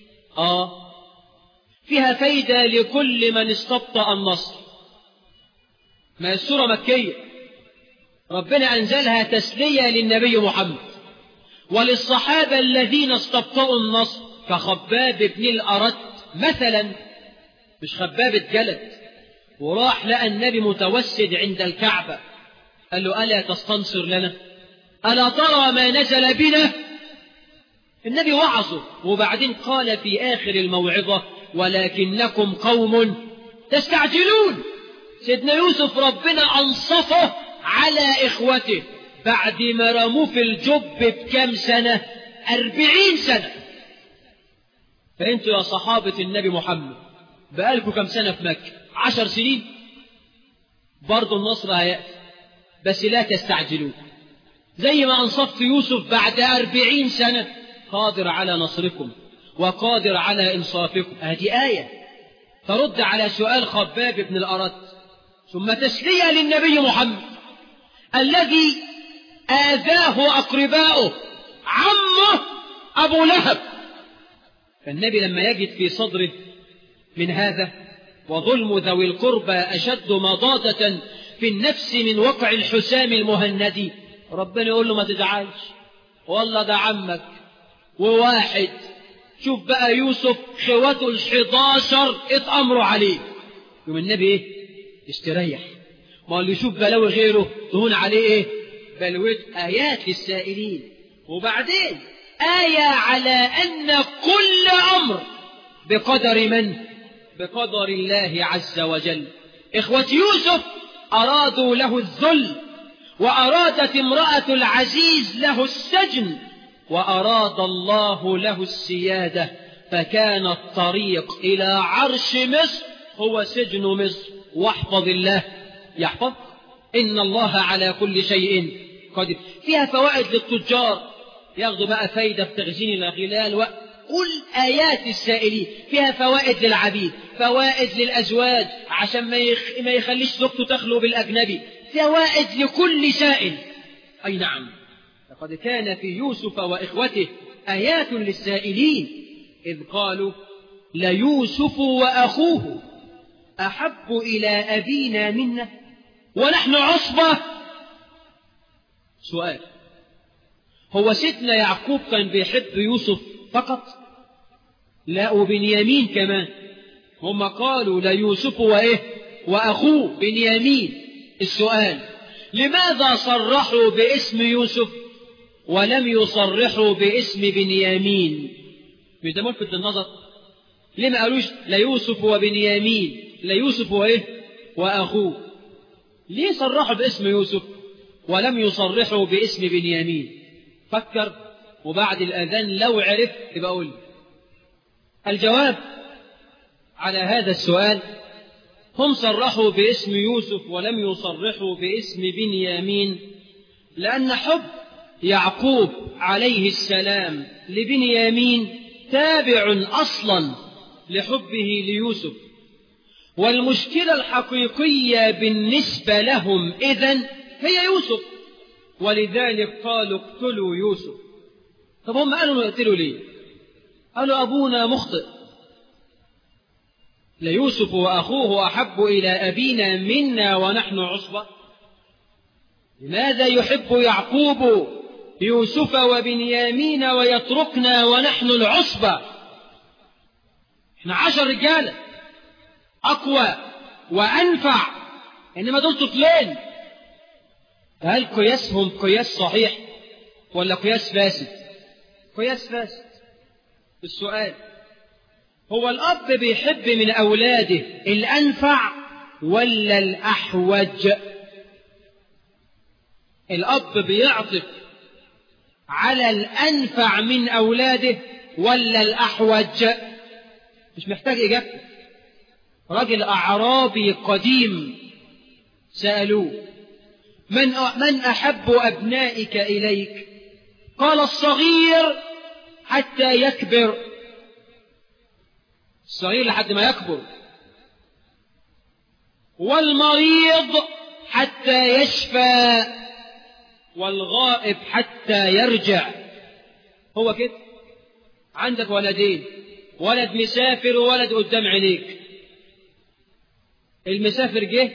[SPEAKER 2] فيها فايدة لكل من استبطأ النصر. ما السورة مكية، ربنا أنزلها تسلية للنبي محمد وللصحابة الذين استبطأوا النصر، كخباب بن الأرت مثلا. مش خباب اتجلد وراح لقى النبي متوسد عند الكعبة، قال له ألا تستنصر لنا؟ ألا ترى ما نزل بنا؟ النبي وعظه وبعدين قال في آخر الموعظة ولكنكم قوم تستعجلون. سيدنا يوسف ربنا أنصفه على إخوته بعد ما رموه في الجب بكم سنة؟ 40 سنة. فأنتوا يا صحابة النبي محمد بقالكم كم سنة في مكة؟ 10 سنين. برضو النصر هيأتي بس لا تستعجلوا. زي ما أنصفت يوسف بعد 40 سنة قادر على نصركم وقادر على إنصافكم. هذه آية ترد على سؤال خباب بن الأرت. ثم تسلية للنبي محمد الذي آذاه أقرباؤه، عمه أبو لهب. فالنبي لما يجد في صدره من هذا وظلم ذوي القربى أشد مضاضة في النفس من وقع الحسام المهندي، ربنا يقول له ما تزعلش والله ده عمك وواحد. شوف بقى يوسف خوته 11 اتأمروا عليه، يوم النبي ايه؟ يستريح. ما اللي يشوف بلاوي غيره تهون عليه ايه؟ بل آيات للسائلين. وبعدين آية على أن كل أمر بقدر من؟ بقدر الله عز وجل. إخوة يوسف أرادوا له الذل، وأرادت امرأة العزيز له السجن، وأراد الله له السيادة، فكان الطريق إلى عرش مصر هو سجن مصر. واحفظ الله يحفظ، إن الله على كل شيء قدير. فيها فوائد للتجار، ياخذوا بقى فايدة في تخزين الغلال، وكل آيات السائلين. فيها فوائد للعبيد، فوائد للأزواج عشان ما يخليش زوجته تخلو بالأجنبي، فوائد لكل سائل. أي نعم، لقد كان في يوسف وإخوته آيات للسائلين، إذ قالوا ليوسف وأخوه أحب إلى أبينا منا ونحن عصبة. سؤال: هو سيدنا يعقوب كان بيحب يوسف فقط؟ لا، وبنيامين كمان. هم قالوا ليوسف وأخوه بنيامين. السؤال: لماذا صرحوا باسم يوسف ولم يصرحوا باسم بنيامين؟ مش ده ملفت للنظر؟ ليه ما قالوش ليوسف وبنيامين، ليوسف وأخوه؟ ليه صرحوا باسم يوسف ولم يصرحوا باسم بنيامين؟ فكر، وبعد الأذان لو عرف يبقى قول. الجواب على هذا السؤال: هم صرحوا باسم يوسف ولم يصرحوا باسم بنيامين لأن حب يعقوب عليه السلام لبنيامين تابع أصلا لحبه ليوسف، والمشكلة الحقيقية بالنسبة لهم إذن هي يوسف، ولذلك قالوا اقتلوا يوسف. طب هم قالوا نقتلوا ليه؟ قالوا أبونا مخطئ، ليوسف وأخوه أحب إلى أبينا منا ونحن عصبة. لماذا يحب يعقوب يوسف وبنيامين ويتركنا ونحن العصبة؟ احنا 10 رجالة أقوى وأنفع، إنما دول طفلين. هل قياسهم قياس صحيح ولا قياس فاسد؟ قياس فاسد. السؤال: هو الأب بيحب من أولاده الأنفع ولا الأحوج؟ الأب بيعطف على الأنفع من أولاده ولا الأحوج؟ مش محتاج إجابة. رجل أعرابي قديم سألوه: من أحب أبنائك إليك؟ قال: الصغير حتى يكبر. الصغير لحد ما يكبر، والمريض حتى يشفى، والغائب حتى يرجع. هو كده. عندك ولدين، ولد مسافر وولد قدام عينيك. المسافر جه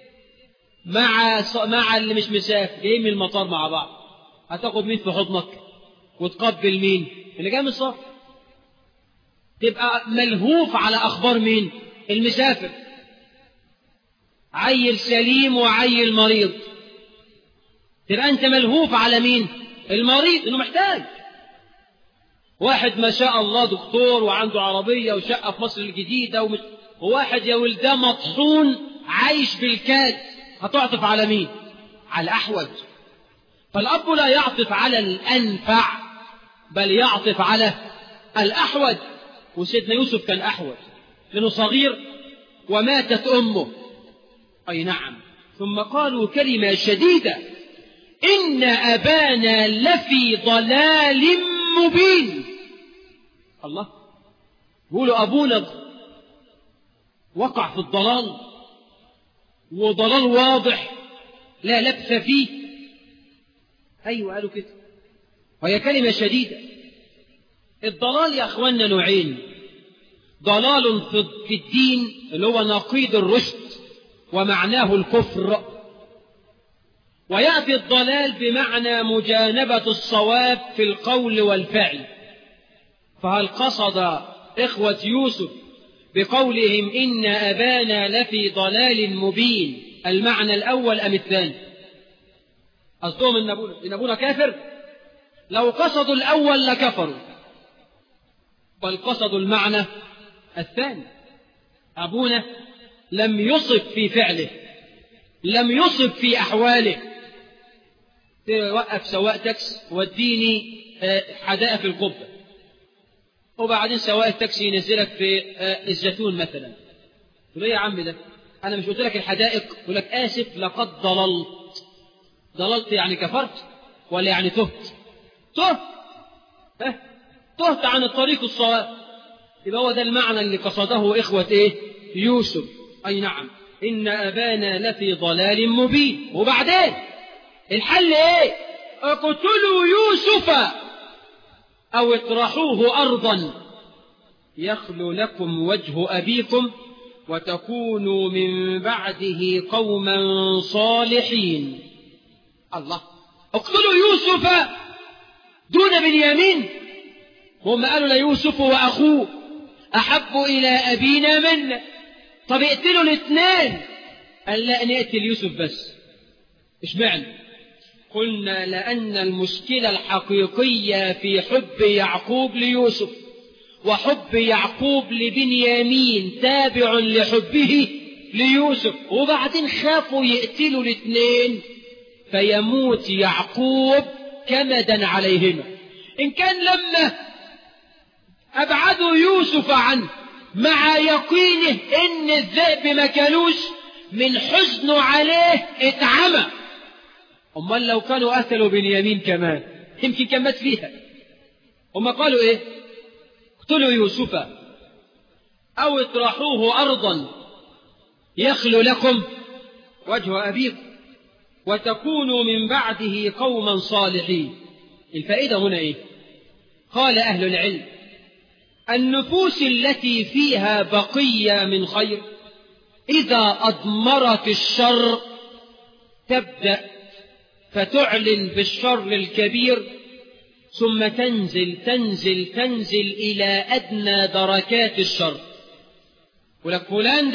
[SPEAKER 2] مع اللي مش مسافر، جايين من المطار مع بعض. هتاخد مين في حضنك وتقبل مين؟ اللي جاي من السفر. تبقى ملهوف على أخبار مين؟ المسافر. عيل سليم وعيل مريض، تبقى أنت ملهوف على مين؟ المريض، إنه محتاج. واحد ما شاء الله دكتور وعنده عربية وشقة في مصر الجديدة، وواحد يا ولده مطحون عايش بالكاد، هتعطف على مين؟ على الأحوج. فالأب لا يعطف على الأنفع بل يعطف على الأحوج. وسيدنا يوسف كان أحوج لأنه صغير وماتت أمه. أي نعم. ثم قالوا كلمة شديدة: إن أبانا لفي ضلال مبين. الله، يقولوا أبونا وقع في الضلال، وضلال واضح لا لبث فيه. أيوة قالوا كده، وهي كلمة شديدة. الضلال يا أخوانا نوعين: ضلال في الدين اللي هو نقيض الرشد ومعناه الكفر، ويأتي الضلال بمعنى مجانبة الصواب في القول والفعل. فهل قصد إخوة يوسف بقولهم إن أبانا لفي ضلال مبين المعنى الأول أم الثاني؟ قصدهم إن أبونا كافر؟ لو قصدوا الأول لكفروا، بل قصدوا المعنى الثاني. أبونا لم يصب في فعله، لم يصب في أحواله. توقف سواق تاكسي وديني حدائق في القبة، وبعدين سواق التاكسي ينزلك في الزيتون مثلا، تقول يا عم ده أنا مش قلت لك الحدائق؟ يقول لك آسف لقد ضللت. ضللت يعني كفرت ولا يعني تهت؟ تهت عن الطريق الصواب. يبقى هو ده المعنى اللي قصده إخوة يوسف. أي نعم، إن أبانا لفي ضلال مبين. وبعدين الحل إيه؟ اقتلوا يوسف أو اطرحوه أرضا يخلو لكم وجه أبيكم وتكونوا من بعده قوما صالحين. الله، اقتلوا يوسف دون بنيامين؟ هم قالوا ليوسف وأخوه أحب إلى أبينا منا. طب اقتلوا الاثنين. قال لا، نقتل يوسف بس. اشمعنى؟ قلنا لأن المشكلة الحقيقية في حب يعقوب ليوسف وحب يعقوب لبنيامين تابع لحبه ليوسف، وبعدين خافوا يقتلوا الاثنين فيموت يعقوب كمدا عليهما. إن كان لما أبعدوا يوسف عنه مع يقينه إن الذئب ما كانوش من حزنه عليه اتعمى، أمال لو كانوا قتلوا بنيامين كمان يمكن كان مات فيها. هم قالوا إيه؟ اقتلوا يوسف أو اطرحوه أرضا يخلو لكم وجه أبيكم وتكونوا من بعده قوما صالحين. الفائدة هنا إيه؟ قال أهل العلم: النفوس التي فيها بقية من خير إذا أضمرت الشر تبدأ فتعلن بالشر الكبير، ثم تنزل إلى أدنى دركات الشر. ولك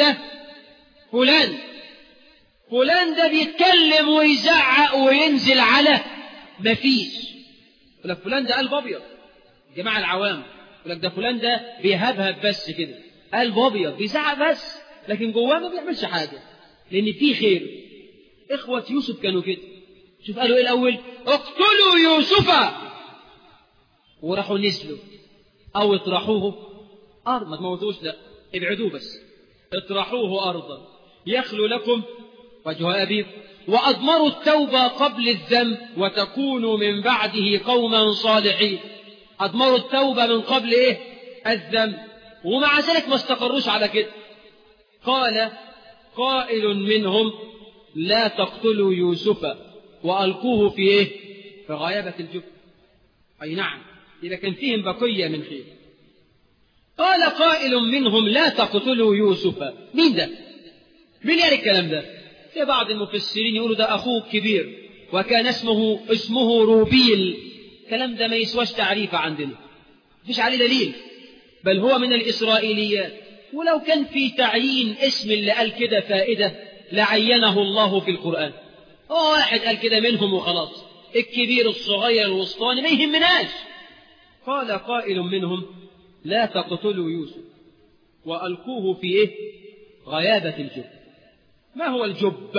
[SPEAKER 2] فلان ده بيتكلم ويزعق وينزل على مفيش. ولك فلان ده قلب أبيض. جماعة العوام ولك ده فلان ده بيهبهب بس كده، قلب أبيض بيزعق بس، لكن جواه ما بيعملش حاجة، لأن فيه خير. إخوة يوسف كانوا كده. شوف قالوا إيه الأول؟ اقتلوا يوسف، وراحوا نزلوا أو اطرحوه أرض. ما تموتوش، لا، ابعدوه بس. اطرحوه أرضا يخلو لكم وجه أبيكم وأضمروا التوبة قبل الذنب وتكونوا من بعده قوما صالحين. أضمروا التوبة من قبل إيه؟ الذنب. ومع ذلك ما استقروش على كده. قال قائل منهم: لا تقتلوا يوسف وألقوه في إيه؟ في غيابة الجب. أي نعم، إذا كان فيهم بقية من خير. قال قائل منهم: لا تقتلوا يوسف. مين ده؟ مين يعني الكلام ده؟ في بعض المفسرين يقولوا ده أخوه الكبير وكان اسمه روبيل. الكلام ده ما يسواش تعريفة عندنا، مفيش عليه دليل، بل هو من الإسرائيليات. ولو كان في تعيين اسم اللي قال كده فائدة لعينه الله في القرآن. هو واحد قال كده منهم وخلاص، الكبير الصغير الوسطاني ما يهمناش. قال قائل منهم: لا تقتلوا يوسف وألقوه في إيه؟ غيابة الجب. ما هو الجب؟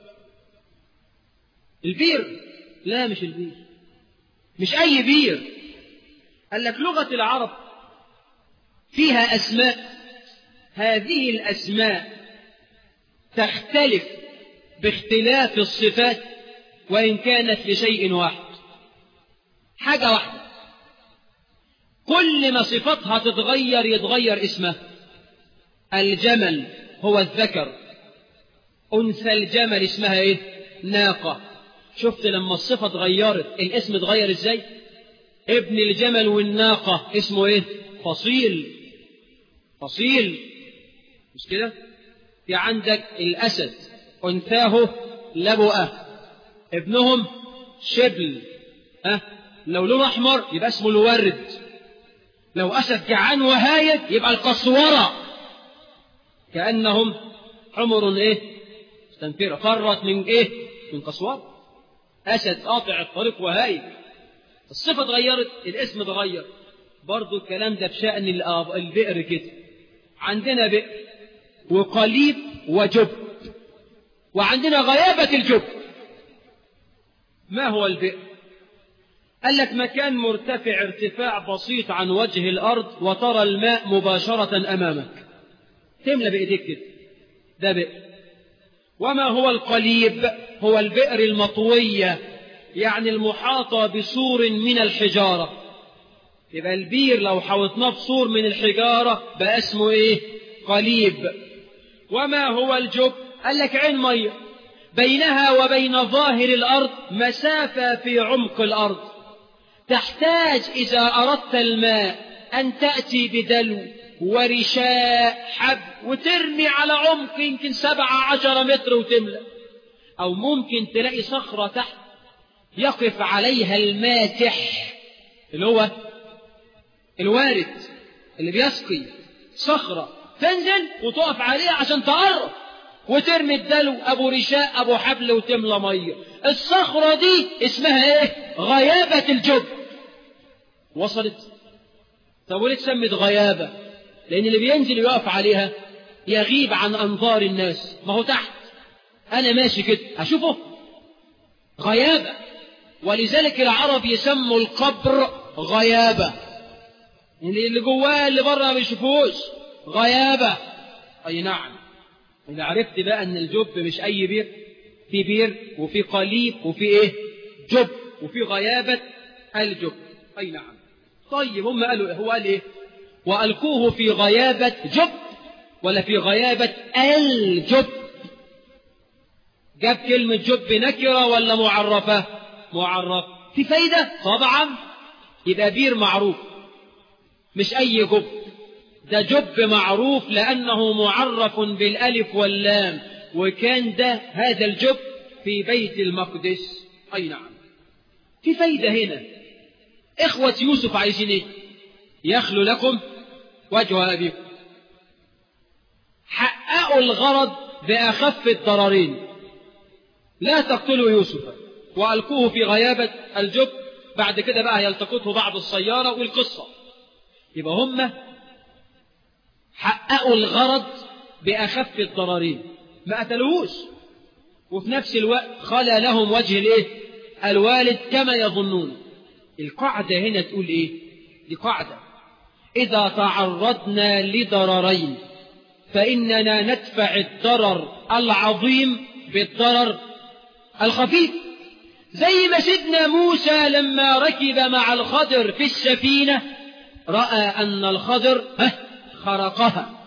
[SPEAKER 2] البير؟ لا، مش البير، مش أي بير. قال لك لغة العرب فيها أسماء، هذه الأسماء تختلف باختلاف الصفات وإن كانت لشيء واحد. حاجة واحدة كل ما صفتها تتغير يتغير اسمها. الجمل هو الذكر، أنثى الجمل اسمها إيه؟ ناقة. شفت لما الصفة اتغيرت الاسم اتغير إزاي؟ ابن الجمل والناقة اسمه إيه؟ فصيل، مش كده؟ في عندك الأسد أنثاه لبؤة، ابنهم شبل. لو لونه أحمر يبقى اسمه الورد، لو أسد جعان وهايج يبقى القصورة. كأنهم حمر إيه؟ مستنفرة فرت من إيه؟ من قصوار. أسد قاطع الطريق وهايج، الصفة اتغيرت، الاسم اتغير. برضو الكلام ده بشأن البئر كده. عندنا بئر وقليب وجب، وعندنا غيابة الجب. ما هو البئر؟ قال لك مكان مرتفع ارتفاع بسيط عن وجه الأرض وترى الماء مباشرة أمامك، تملى بإيديك كده، ده بئر. وما هو القليب؟ هو البئر المطوية، يعني المحاطة بسور من الحجارة. يبقى البير لو حوطناه بسور من الحجارة بقى اسمه ايه؟ قليب. وما هو الجب؟ قال لك عين مية بينها وبين ظاهر الأرض مسافة في عمق الأرض، تحتاج إذا أردت الماء أن تأتي بدلو ورشاء حب وترمي على عمق يمكن 17 متر وتملأ، أو ممكن تلاقي صخرة تحت يقف عليها الماتح اللي هو الوارد اللي بيسقي، صخرة تنزل وتقف عليها عشان تقرب وترمي الدلو أبو رشاء أبو حبل وتملى مية. الصخرة دي اسمها ايه؟ غيابة الجب. وصلت؟ طب وليه اتسمت غيابة؟ لأن اللي بينزل يقف عليها يغيب عن أنظار الناس، ما هو تحت أنا ماشي كده هشوفه، غيابة. ولذلك العرب يسموا القبر غيابة، اللي جواه اللي بره ما بيشوفوش، غيابة. أي نعم. إذا عرفت بقى أن الجب مش أي بير، في بير وفي قليب وفي إيه؟ جب، وفي غيابة الجب. أي نعم. طيب هم قالوا، هو قال إيه؟ وألقوه في غيابة جب ولا في غيابة الجب؟ جاب كلمة جب نكرة ولا معرفة؟ معرفة. في فايدة؟ طبعا. يبقى بير معروف مش أي جب، ده جب معروف لأنه معرف بالألف واللام، وكان ده هذا الجب في بيت المقدس. أي نعم. في فايدة هنا. إخوة يوسف عايزين إيه؟ يخلو لكم وجه أبيكم. حققوا الغرض بأخف الضررين، لا تقتلوا يوسف وألقوه في غيابة الجب. بعد كده بقى يلتقطه بعض السيارة والقصة. يبقى هم حققوا الغرض بأخف الضررين، ما قتلوهوش، وفي نفس الوقت خلى لهم وجه الايه؟ الوالد كما يظنون. القاعدة هنا تقول ايه؟ دي قاعدة: إذا تعرضنا لضررين فإننا ندفع الضرر العظيم بالضرر الخفيف. زي ما سيدنا موسى لما ركب مع الخضر في السفينة رأى أن الخضر خرقها،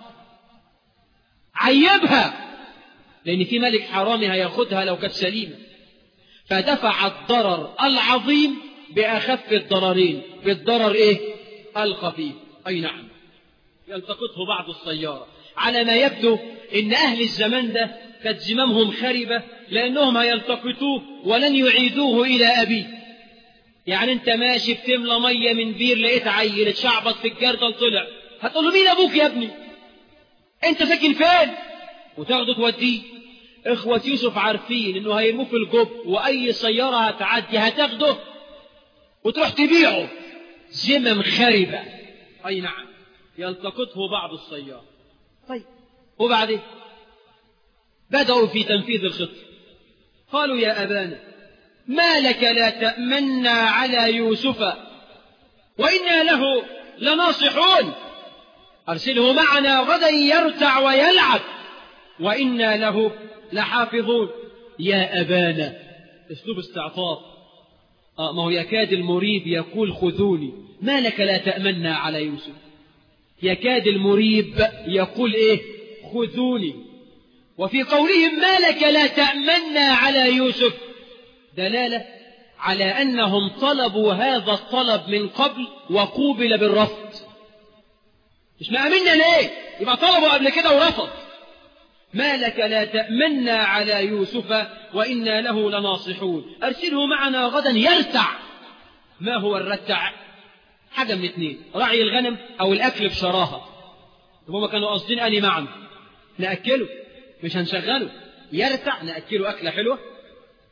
[SPEAKER 2] عيبها، لأن في ملك حرامي هياخدها لو كانت سليمة، فدفع الضرر العظيم بأخف الضررين بالضرر ايه؟ الخفيف. أي نعم. يلتقطه بعض السيارة. على ما يبدو إن أهل الزمان ده كانت زمامهم خربة، لأنهم هيلتقطوه ولن يعيدوه إلى أبيه. يعني أنت ماشي بتملى مية من بير، لقيت عيل اتشعبط في الجردل طلع، هتقول له مين أبوك يا ابني؟ أنت ساكن فين؟ وتاخده توديه. إخوة يوسف عارفين إنه هيرموه في الجب، وأي سيارة هتعدي هتاخده وتروح تبيعه. زمم خربة. أي نعم. يلتقطه بعض السيارة. طيب وبعدين بدأوا في تنفيذ الخطة. قالوا يا أبانا ما لك لا تأمنا على يوسف وإنا له لناصحون، أرسله معنا غدا يرتع ويلعب وإنا له لحافظون. يا أبانا، أسلوب استعطاف. ما هو يكاد المريب يقول خذوني. ما لك لا تأمنا على يوسف. يكاد المريب يقول إيه؟ خذوني. وفي قولهم ما لك لا تأمنا على يوسف دلالة على أنهم طلبوا هذا الطلب من قبل وقوبل بالرفض. مش مأمنا ليه؟ يبقى طلبوا قبل كده ورفض. ما لك لا تأمنا على يوسف وإنا له لناصحون، أرسله معنا غدا يرتع. ما هو الرتع؟ حاجة من اثنين: رعي الغنم أو الأكل بشراهة. هم كانوا قاصدين أني معنا نأكله، مش هنشغله. يرتع نأكله أكلة حلوة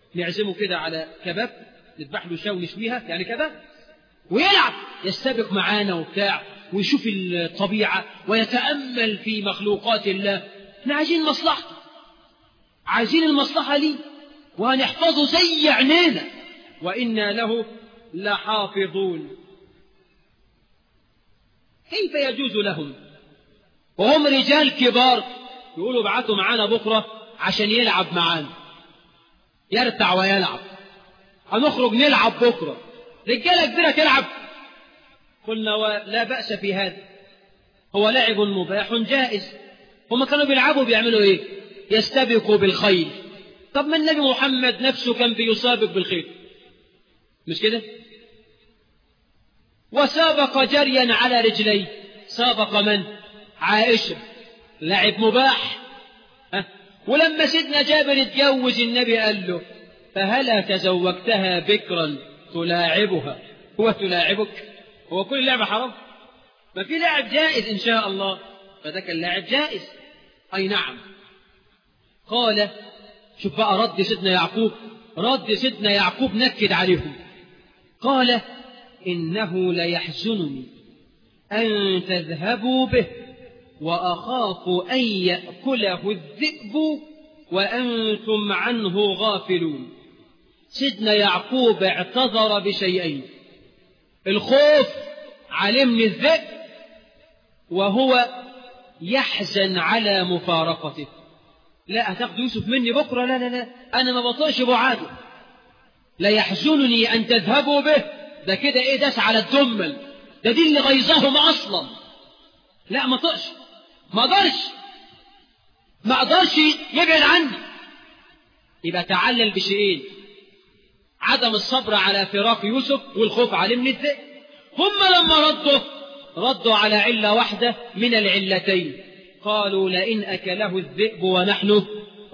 [SPEAKER 2] نعزمه كده على كباب، نذبح له شاة ونشويها يعني كباب، ويلعب يستبق معانا وبتاع، ويشوف الطبيعة ويتأمل في مخلوقات الله. احنا عايزين مصلحته، عايزين المصلحة ليه، وهنحفظه زي عينينا، وإنا له لحافظون. كيف يجوز لهم وهم رجال كبار يقولوا ابعتوا معانا بكرة عشان يلعب معانا، يرتع ويلعب، هنخرج نلعب بكرة، رجالة كبيرة تلعب؟ قلنا لا بأس في هذا، هو لعب مباح جائز. هم كانوا بيلعبوا بيعملوا ايه؟ يستبقوا بالخيل. طب ما النبي محمد نفسه كان بيسابق بالخيل، مش كده؟ وسابق جريا على رجليه. سابق من؟ عائشة. لعب مباح. ولما سيدنا جابر اتجوز النبي قال له فهلا تزوجتها بكرا تلاعبها وتلاعبك؟ هو كل لعبة حرام؟ ما في لعب جائز إن شاء الله، فده كان لعب جائز. أي نعم. قال شوف بقى رد سيدنا يعقوب، رد سيدنا يعقوب نكد عليهم. قال إنه ليحزنني أن تذهبوا به وأخاف أن يأكله الذئب وأنتم عنه غافلون. سيدنا يعقوب اعتذر بشيئين: الخوف عليه من الذئب، وهو يحزن على مفارقته. لا هتاخد يوسف مني بكرة، لا لا لا، أنا ما بطيقش بعاده. لا يحزنني أن تذهبوا به، ده كده إيه، داس على الدمل، ده دي اللي غيظهم أصلا. لا ما طقش، ما أقدرش يبعد عني. يبقى تعلل بشيئين: عدم الصبر على فراق يوسف، والخوف عليه من الذئب. هم لما ردوا على علة واحدة من العلتين، قالوا لئن أكله الذئب ونحن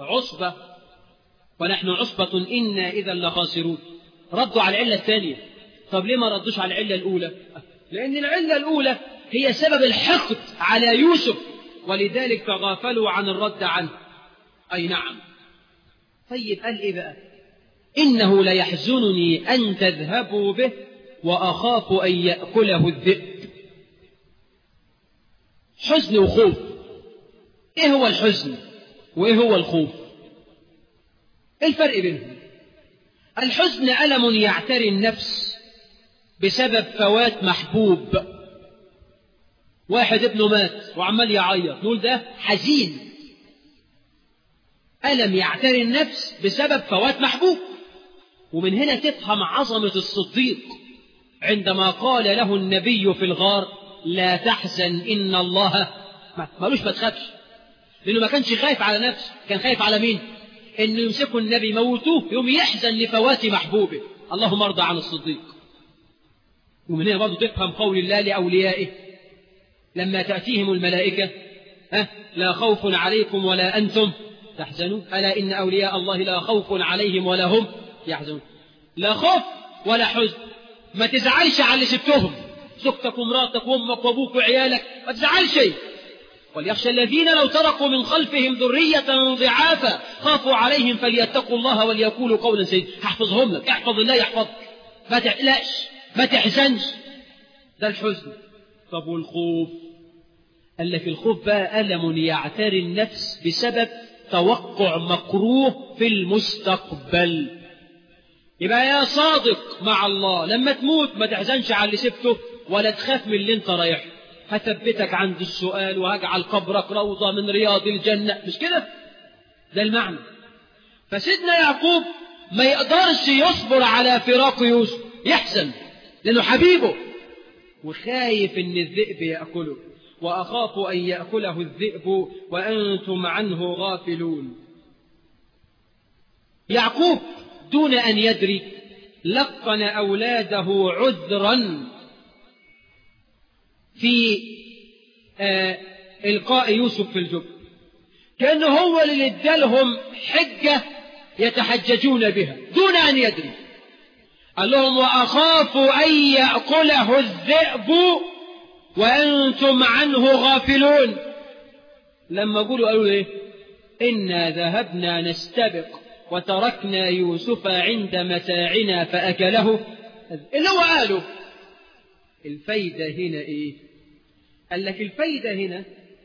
[SPEAKER 2] عصبة إنا إذا لخاسرون. ردوا على العلة الثانية. طب ليه ما ردوش على العلة الأولى؟ لأن العلة الأولى هي سبب الحقد على يوسف، ولذلك تغافلوا عن الرد عنه. أي نعم. طيب قال إيه بقى؟ إنه ليحزنني أن تذهبوا به وأخاف أن يأكله الذئب. حزن وخوف. إيه هو الحزن وإيه هو الخوف؟ إيه الفرق بينهم؟ الحزن ألم يعتري النفس بسبب فوات محبوب. واحد ابنه مات وعمال يعيط، نقول ده حزين. ألم يعتري النفس بسبب فوات محبوب. ومن هنا تفهم عظمة الصديق عندما قال له النبي في الغار لا تحزن إن الله مالوش ما تخافش، لأنه ما كانش خايف على نفسه، كان خايف على مين؟ إنه يمسكوا النبي موتوه يوم يحزن لفوات محبوبه. اللهم ارضى عن الصديق. ومن هنا برضه تفهم قول الله لأوليائه لما تأتيهم الملائكة لا خوف عليكم ولا أنتم تحزنون ألا إن أولياء الله لا خوف عليهم ولا هم يحزنون. لا خوف ولا حزن. ما تزعلش على اللي سبتهم، زوجتك ومراتك وامك وابوك وعيالك، ما تزعلش. وليخشى الذين لو تركوا من خلفهم ذرية ضعافا خافوا عليهم فليتقوا الله وليقولوا قولا سديدا. هحفظهم لك، احفظ الله يحفظك، ما تقلقش ما تحزنش. ده الحزن. طب والخوف؟ قال لك الخوف بقى ألم يعتري النفس بسبب توقع مكروه في المستقبل. يبقى يا صادق مع الله لما تموت ما تحزنش على اللي سبته ولا تخاف من اللي انت رايح. هثبتك عند السؤال وهجعل قبرك روضة من رياض الجنة، مش كده؟ ده المعنى. فسيدنا يعقوب ما يقدرش يصبر على فراق يوسف، يحزن لأنه حبيبه وخايف ان الذئب يأكله، وأخاف أن يأكله الذئب وأنتم عنه غافلون. يعقوب دون أن يدري لقن أولاده عذرا في إلقاء يوسف في الجب، كأنه هو اللي ادالهم حجة يتحججون بها دون أن يدري. قال لهم وأخاف أن يأكله الذئب وأنتم عنه غافلون. لما قالوا إيه؟ إنا ذهبنا نستبق وتركنا يوسف عند متاعنا فأكله. اللي هو قاله الفايدة هنا إيه؟ قال لك الفايدة هنا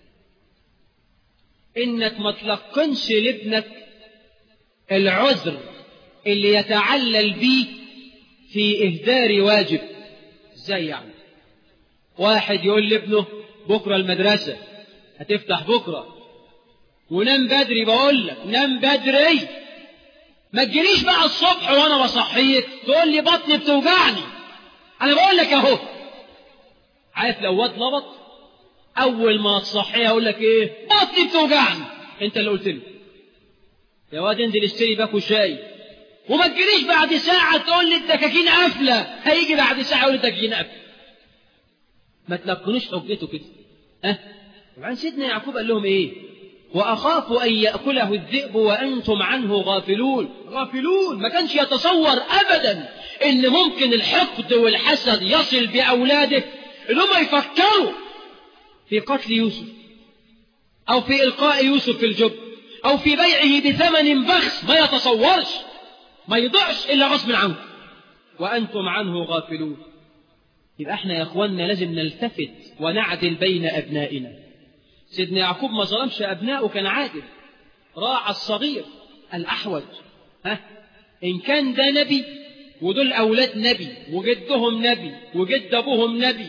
[SPEAKER 2] إنك ما تلقنش لابنك العذر اللي يتعلل بيه في إهدار واجب. إزاي يعني؟ واحد يقول لابنه بكرة المدرسة هتفتح بكرة ونام بدري، بقول لك نام بدري، ما تجيليش بقى الصبح وانا بصحيك تقول لي بطني بتوجعني. انا بقول لك اهو. عارف لو واد لبط اول ما تصحيه اقول لك ايه؟ بطني بتوجعني. انت اللي قلت له يا واد انزل اشتري باكو شاي، وما تجيليش بعد ساعه تقول لي الدكاكين قافله. هيجي بعد ساعه يقول لي الدكاكين قافله. ما تلقنوش حجته كده. طبعا سيدنا يعقوب قال لهم ايه؟ وأخاف أن يأكله الذئب وأنتم عنه غافلون. غافلون. ما كانش يتصور أبدا إن ممكن الحقد والحسد يصل بأولاده إنهم يفكروا في قتل يوسف أو في إلقاء يوسف في الجب أو في بيعه بثمن بخس. ما يتصورش، ما يضعش إلا غصب عنه. وأنتم عنه غافلون. يبقى احنا يا أخواننا لازم نلتفت ونعدل بين أبنائنا. سيدنا يعقوب ما ظلمش أبنائه، كان عادل، راعى الصغير الأحوج. إن كان ده نبي ودول أولاد نبي وجدهم نبي وجد أبوهم نبي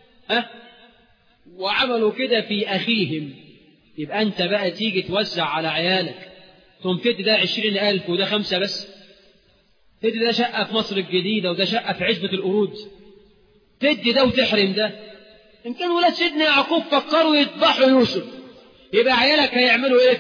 [SPEAKER 2] وعملوا كده في أخيهم، يبقى أنت بقى تيجي توزع على عيالك، ثم تدي ده 20,000 وده 5 بس، تدي ده شقة في مصر الجديدة وده شقة في عزبة القرود، تدي ده وتحرم ده. إن كان ولاد سيدنا يعقوب فكروا يذبحوا يوسف، يبقى عيالك هيعملوا إيه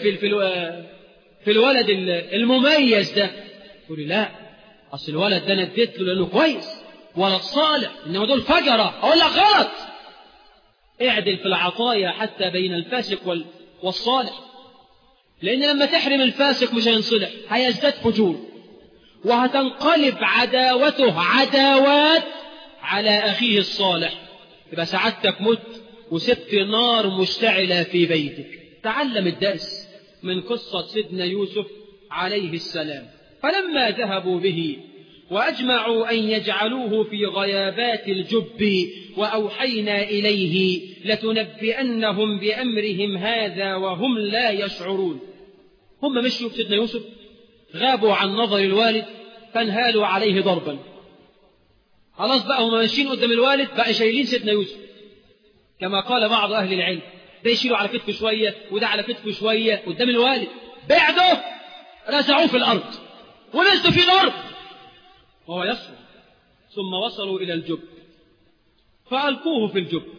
[SPEAKER 2] في الولد المميز ده؟ تقولي لا، أصل الولد ده نديت له لأنه كويس، ولد صالح، إنما دول فجرة. أقول لك غلط. اعدل في العطايا حتى بين الفاسق والصالح، لأن لما تحرم الفاسق مش هينصلح، هيزداد فجور، وهتنقلب عداوته عداوات على أخيه الصالح. يبقى سعادتك مت وسبت نار مشتعلة في بيتك. تعلم الدرس من قصة سيدنا يوسف عليه السلام. فلما ذهبوا به وأجمعوا أن يجعلوه في غيابات الجب وأوحينا إليه لتنبئنهم بأمرهم هذا وهم لا يشعرون. هم مشوا بسيدنا يوسف، غابوا عن نظر الوالد فانهالوا عليه ضربا. خلاص بقى هم ماشيين قدام الوالد، بقى شايلين سيدنا يوسف كما قال بعض أهل العلم، ده يشيلوا على كتفه شوية وده على كتفه شوية قدام الوالد، بعده رزعوه في الأرض ونزلوا في ضرب وهو يصرخ. ثم وصلوا إلى الجب فألقوه في الجب.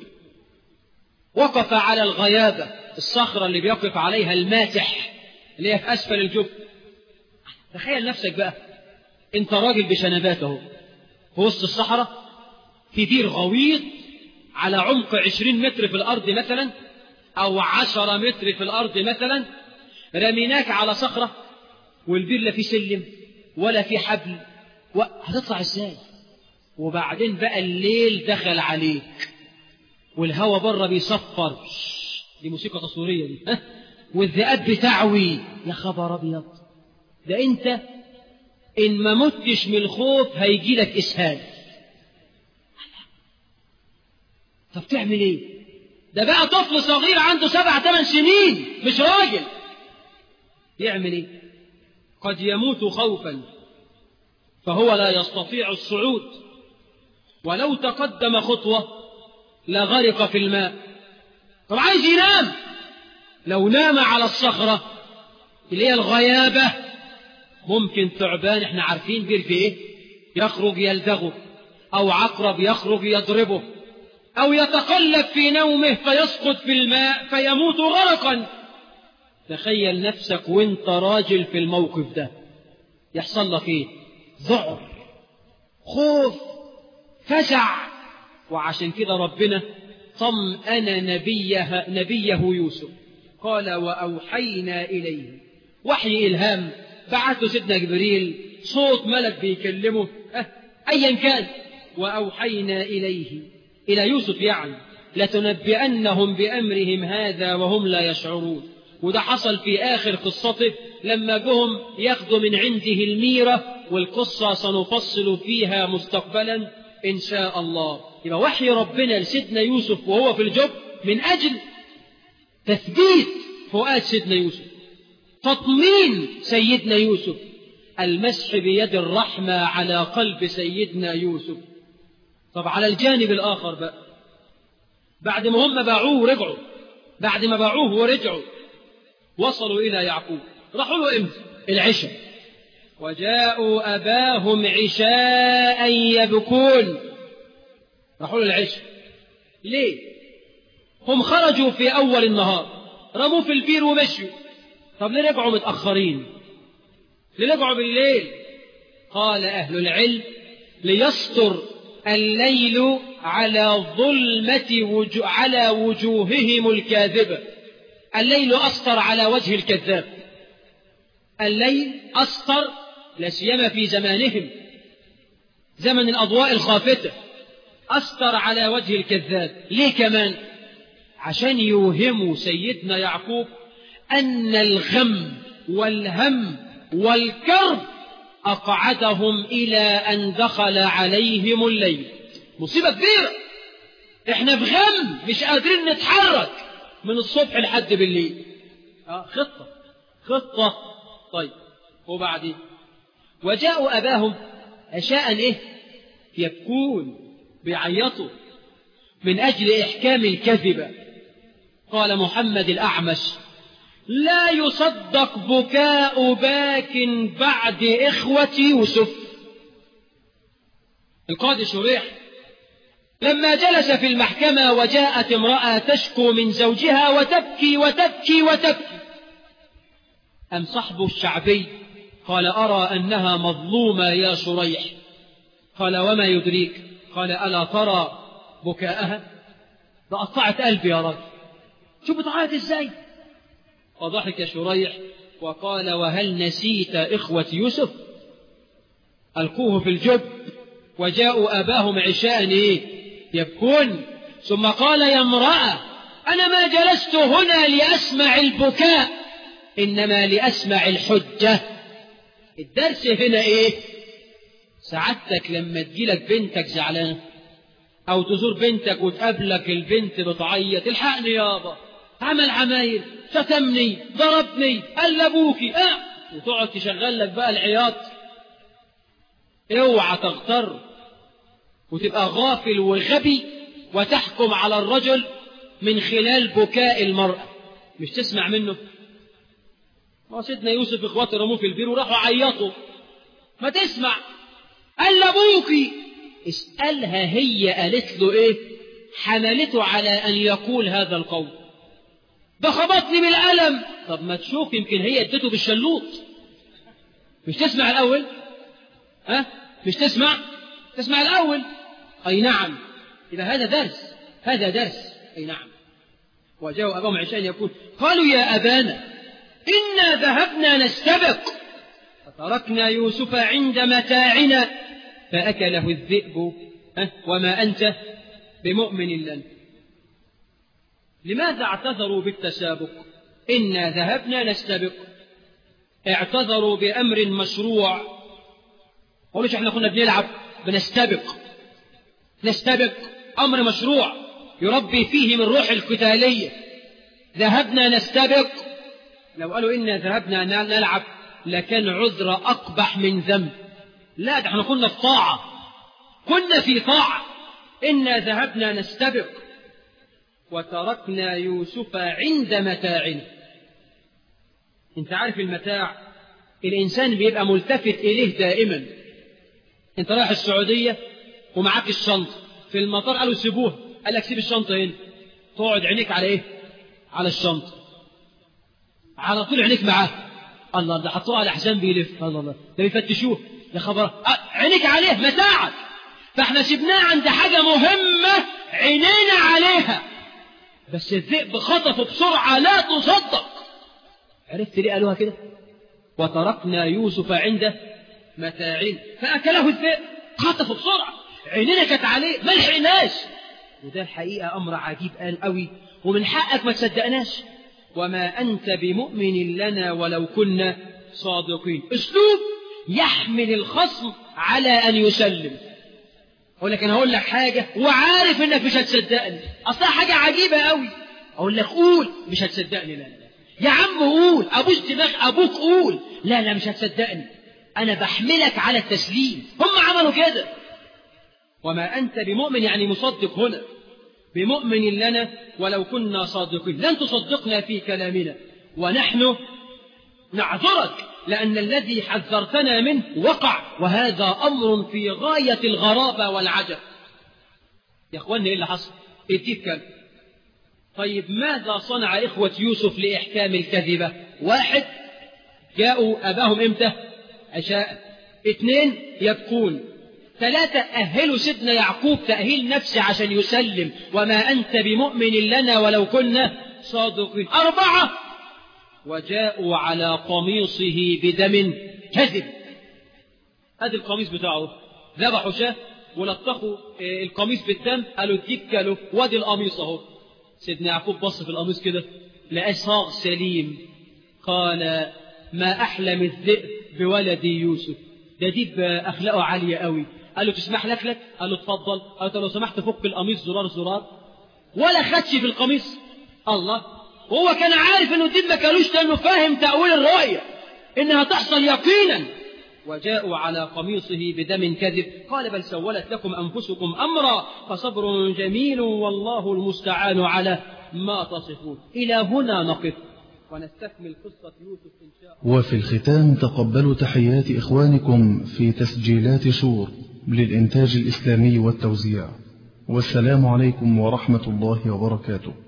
[SPEAKER 2] وقف على الغيابة، الصخرة اللي بيقف عليها الماتح اللي هي في أسفل الجب. تخيل نفسك بقى انت راجل بشنباته في وسط الصحراء في بير غويط على عمق 20 متر في الأرض مثلا أو 10 متر في الأرض مثلا، رميناك على صخرة والبير لا فيه سلم ولا فيه حبل، هتطلع ازاي؟ وبعدين بقى الليل دخل عليك والهواء بره بيصفر، دي موسيقى تصويرية دي، والذئاب بتعوي. يا خبر أبيض، ده انت إن ما متش من الخوف هيجي لك إسهال. طب تعمل إيه؟ ده بقى طفل صغير عنده 7-8 سنين مش راجل. يعمل إيه؟ قد يموت خوفا فهو لا يستطيع الصعود، ولو تقدم خطوة لغرق في الماء. طب عايز ينام، لو نام على الصخرة اللي هي الغيابة ممكن ثعبان، احنا عارفين بير في ايه، يخرج يلدغه، او عقرب يخرج يضربه، او يتقلب في نومه فيسقط في الماء فيموت غرقا. تخيل نفسك وانت راجل في الموقف ده يحصل لك ايه؟ ذعر، خوف، فزع. وعشان كده ربنا طمأن نبيه يوسف، قال وأوحينا إليه، وحي إلهام بعث سيدنا جبريل، صوت ملك بيكلمه، أيا كان. وأوحينا إليه، إلى يوسف يعني، لتنبئنهم بأمرهم هذا وهم لا يشعرون. وده حصل في آخر قصته لما جهم ياخدوا من عنده الميرة، والقصة سنفصل فيها مستقبلا إن شاء الله. يبقى وحي ربنا لسيدنا يوسف وهو في الجب من أجل تثبيت فؤاد سيدنا يوسف، تطمين سيدنا يوسف، المسح بيد الرحمة على قلب سيدنا يوسف. طب على الجانب الآخر بقى، بعد ما هم باعوه ورجعوا، بعد ما باعوه ورجعوا وصلوا إلى يعقوب، راحوا له إمتى؟ العشاء. وجاءوا أباهم عشاء يبكون. راحوا له العشاء. ليه؟ هم خرجوا في أول النهار، رموا في البير ومشوا. طب ليه رجعوا متأخرين؟ ليه رجعوا بالليل؟ قال أهل العلم: ليستر الليل على ظلمة على وجوههم الكاذبة. الليل أستر على وجه الكذاب، الليل أستر، لا سيما في زمانهم، زمن الأضواء الخافتة، أستر على وجه الكذاب. ليه كمان؟ عشان يوهموا سيدنا يعقوب أن الغم والهم والكرب أقعدهم إلى أن دخل عليهم الليل. مصيبة كبيرة، إحنا في غم مش قادرين نتحرك من الصبح لحد بالليل. خطة. طيب وبعدين وجاءوا أباهم عشاء إيه؟ يبكون، بيعيطوا من أجل إحكام الكذبة. قال محمد الأعمش: لا يصدق بكاء باك بعد إخوة يوسف. القاضي شريح لما جلس في المحكمة وجاءت امرأة تشكو من زوجها وتبكي وتبكي وتبكي، أم صاحبه الشعبي قال: أرى أنها مظلومة يا شريح. قال: وما يدريك؟ قال: ألا ترى بكاءها؟ ده قطعت قلبي يا راجل، شوف بتعيط ازاي. وضحك شريح وقال: وهل نسيت إخوة يوسف؟ ألقوه في الجب وجاءوا أباهم عشاء يبكون. ثم قال: يا امرأة، أنا ما جلست هنا لأسمع البكاء، إنما لأسمع الحجة. الدرس هنا إيه؟ سعادتك لما تجيلك بنتك زعلانة، أو تزور بنتك وتقابلك البنت بتعيط: الحقني يابا، عمل عمايل، شتمني، ضربني، قال أبوكي، وتقعد تشغل لك بقى العياط. اوعى تغتر وتبقى غافل وغبي وتحكم على الرجل من خلال بكاء المرأة، مش تسمع منه. ما سيدنا يوسف اخواته رموه في البير وراحوا عيطوا، ما تسمع، قال أبوكي. اسألها هي قالت له إيه، حملته على أن يقول هذا القول. ده خبطني بالقلم. طب ما تشوف، يمكن هي ادته بالشلوط. مش تسمع الأول؟ مش تسمع الأول. أي نعم. إذا هذا درس. أي نعم. وجاءوا أباهم عشاء يقول: قالوا يا أبانا إنا ذهبنا نستبق فتركنا يوسف عند متاعنا فأكله الذئب وما أنت بمؤمن لنا. لماذا اعتذروا بالتسابق؟ إنا ذهبنا نستبق. اعتذروا بأمر مشروع. قولوش احنا كنا بنلعب، نستبق أمر مشروع يربي فيه من روح القتالية. ذهبنا نستبق. لو قالوا إنا ذهبنا نلعب لكان عذر أقبح من ذنب. لا، ده احنا كنا في طاعة. إنا ذهبنا نستبق وتركنا يوسف عند متاعنا. انت عارف المتاع الإنسان بيبقى ملتفت إليه دائما. انت رايح السعودية ومعاك الشنطة، في المطار قالوا سيبوها، قال لك سيب الشنطة هنا، تقعد عينيك على ايه؟ على الشنطة، على طول عينيك معاه. الله، ده حطوه على حزام بيلف، الله ده بيفتشوه، يا خبر، عينيك عليه متاعك. فاحنا سيبناه عند حاجة مهمة عينينا عليها، بس الذئب خطفه بسرعة لا تصدق. عرفت ليه قالوها كده؟ وتركنا يوسف عند متاعنا فأكله الذئب، خطفه بسرعة، عينينا كانت عليه ما لحقناش. وده الحقيقة أمر عجيب قال قوي، ومن حقك ما تصدقناش. وما أنت بمؤمن لنا ولو كنا صادقين. أسلوب يحمل الخصم على أن يسلم. أقول لك أنا هقول لك حاجة وعارف إنك مش هتصدقني، أصلا حاجة عجيبة قوي. أقول لك قول، مش هتصدقني. لا يا عم قول، أبوس دماغ أبوك قول. لا مش هتصدقني، أنا بحملك على التسليم. هم عملوا كده. وما أنت بمؤمن يعني مصدق هنا، بمؤمن لنا ولو كنا صادقين. لن تصدقنا في كلامنا ونحن نعذرك، لأن الذي حذرتنا منه وقع، وهذا أمر في غاية الغرابة والعجب. يا أخواني إيه اللي حصل؟ اديك كلام. طيب ماذا صنع إخوة يوسف لإحكام الكذبة؟ 1 جاءوا أباهم إمتى؟ عشاء. 2 يبكون. 3 أهلوا سيدنا يعقوب تأهيل نفسي عشان يسلم، وما أنت بمؤمن لنا ولو كنا صادقين. 4 وجاءوا على قميصه بدم كذب. هذا القميص بتاعه، ذبحوا شاه ولطخوا القميص بالدم، قالوا اتكلوا وادي القميص اهو. سيدنا يعقوب بص في القميص كده لقاه صاغ سليم، قال ما أحلم الذئب بولدي يوسف، ده ديب أخلاقه عالية قوي. قال له تسمح لك؟ قال له اتفضل. قال له لو سمحت فك القميص زرار، ولا خدش في القميص. الله، وهو كان عارف انه الدين ما كانوش، لانه فاهم تأويل الرؤية انها تحصل يقينا. وجاءوا على قميصه بدم كذب، قال بل سولت لكم أنفسكم أمرا فصبر جميل والله المستعان على ما تصفون. إلى هنا نقف ونستكمل قصة يوسف إن شاء الله.
[SPEAKER 1] وفي الختام تقبلوا تحيات إخوانكم في تسجيلات شور للإنتاج الإسلامي والتوزيع، والسلام عليكم ورحمة الله وبركاته.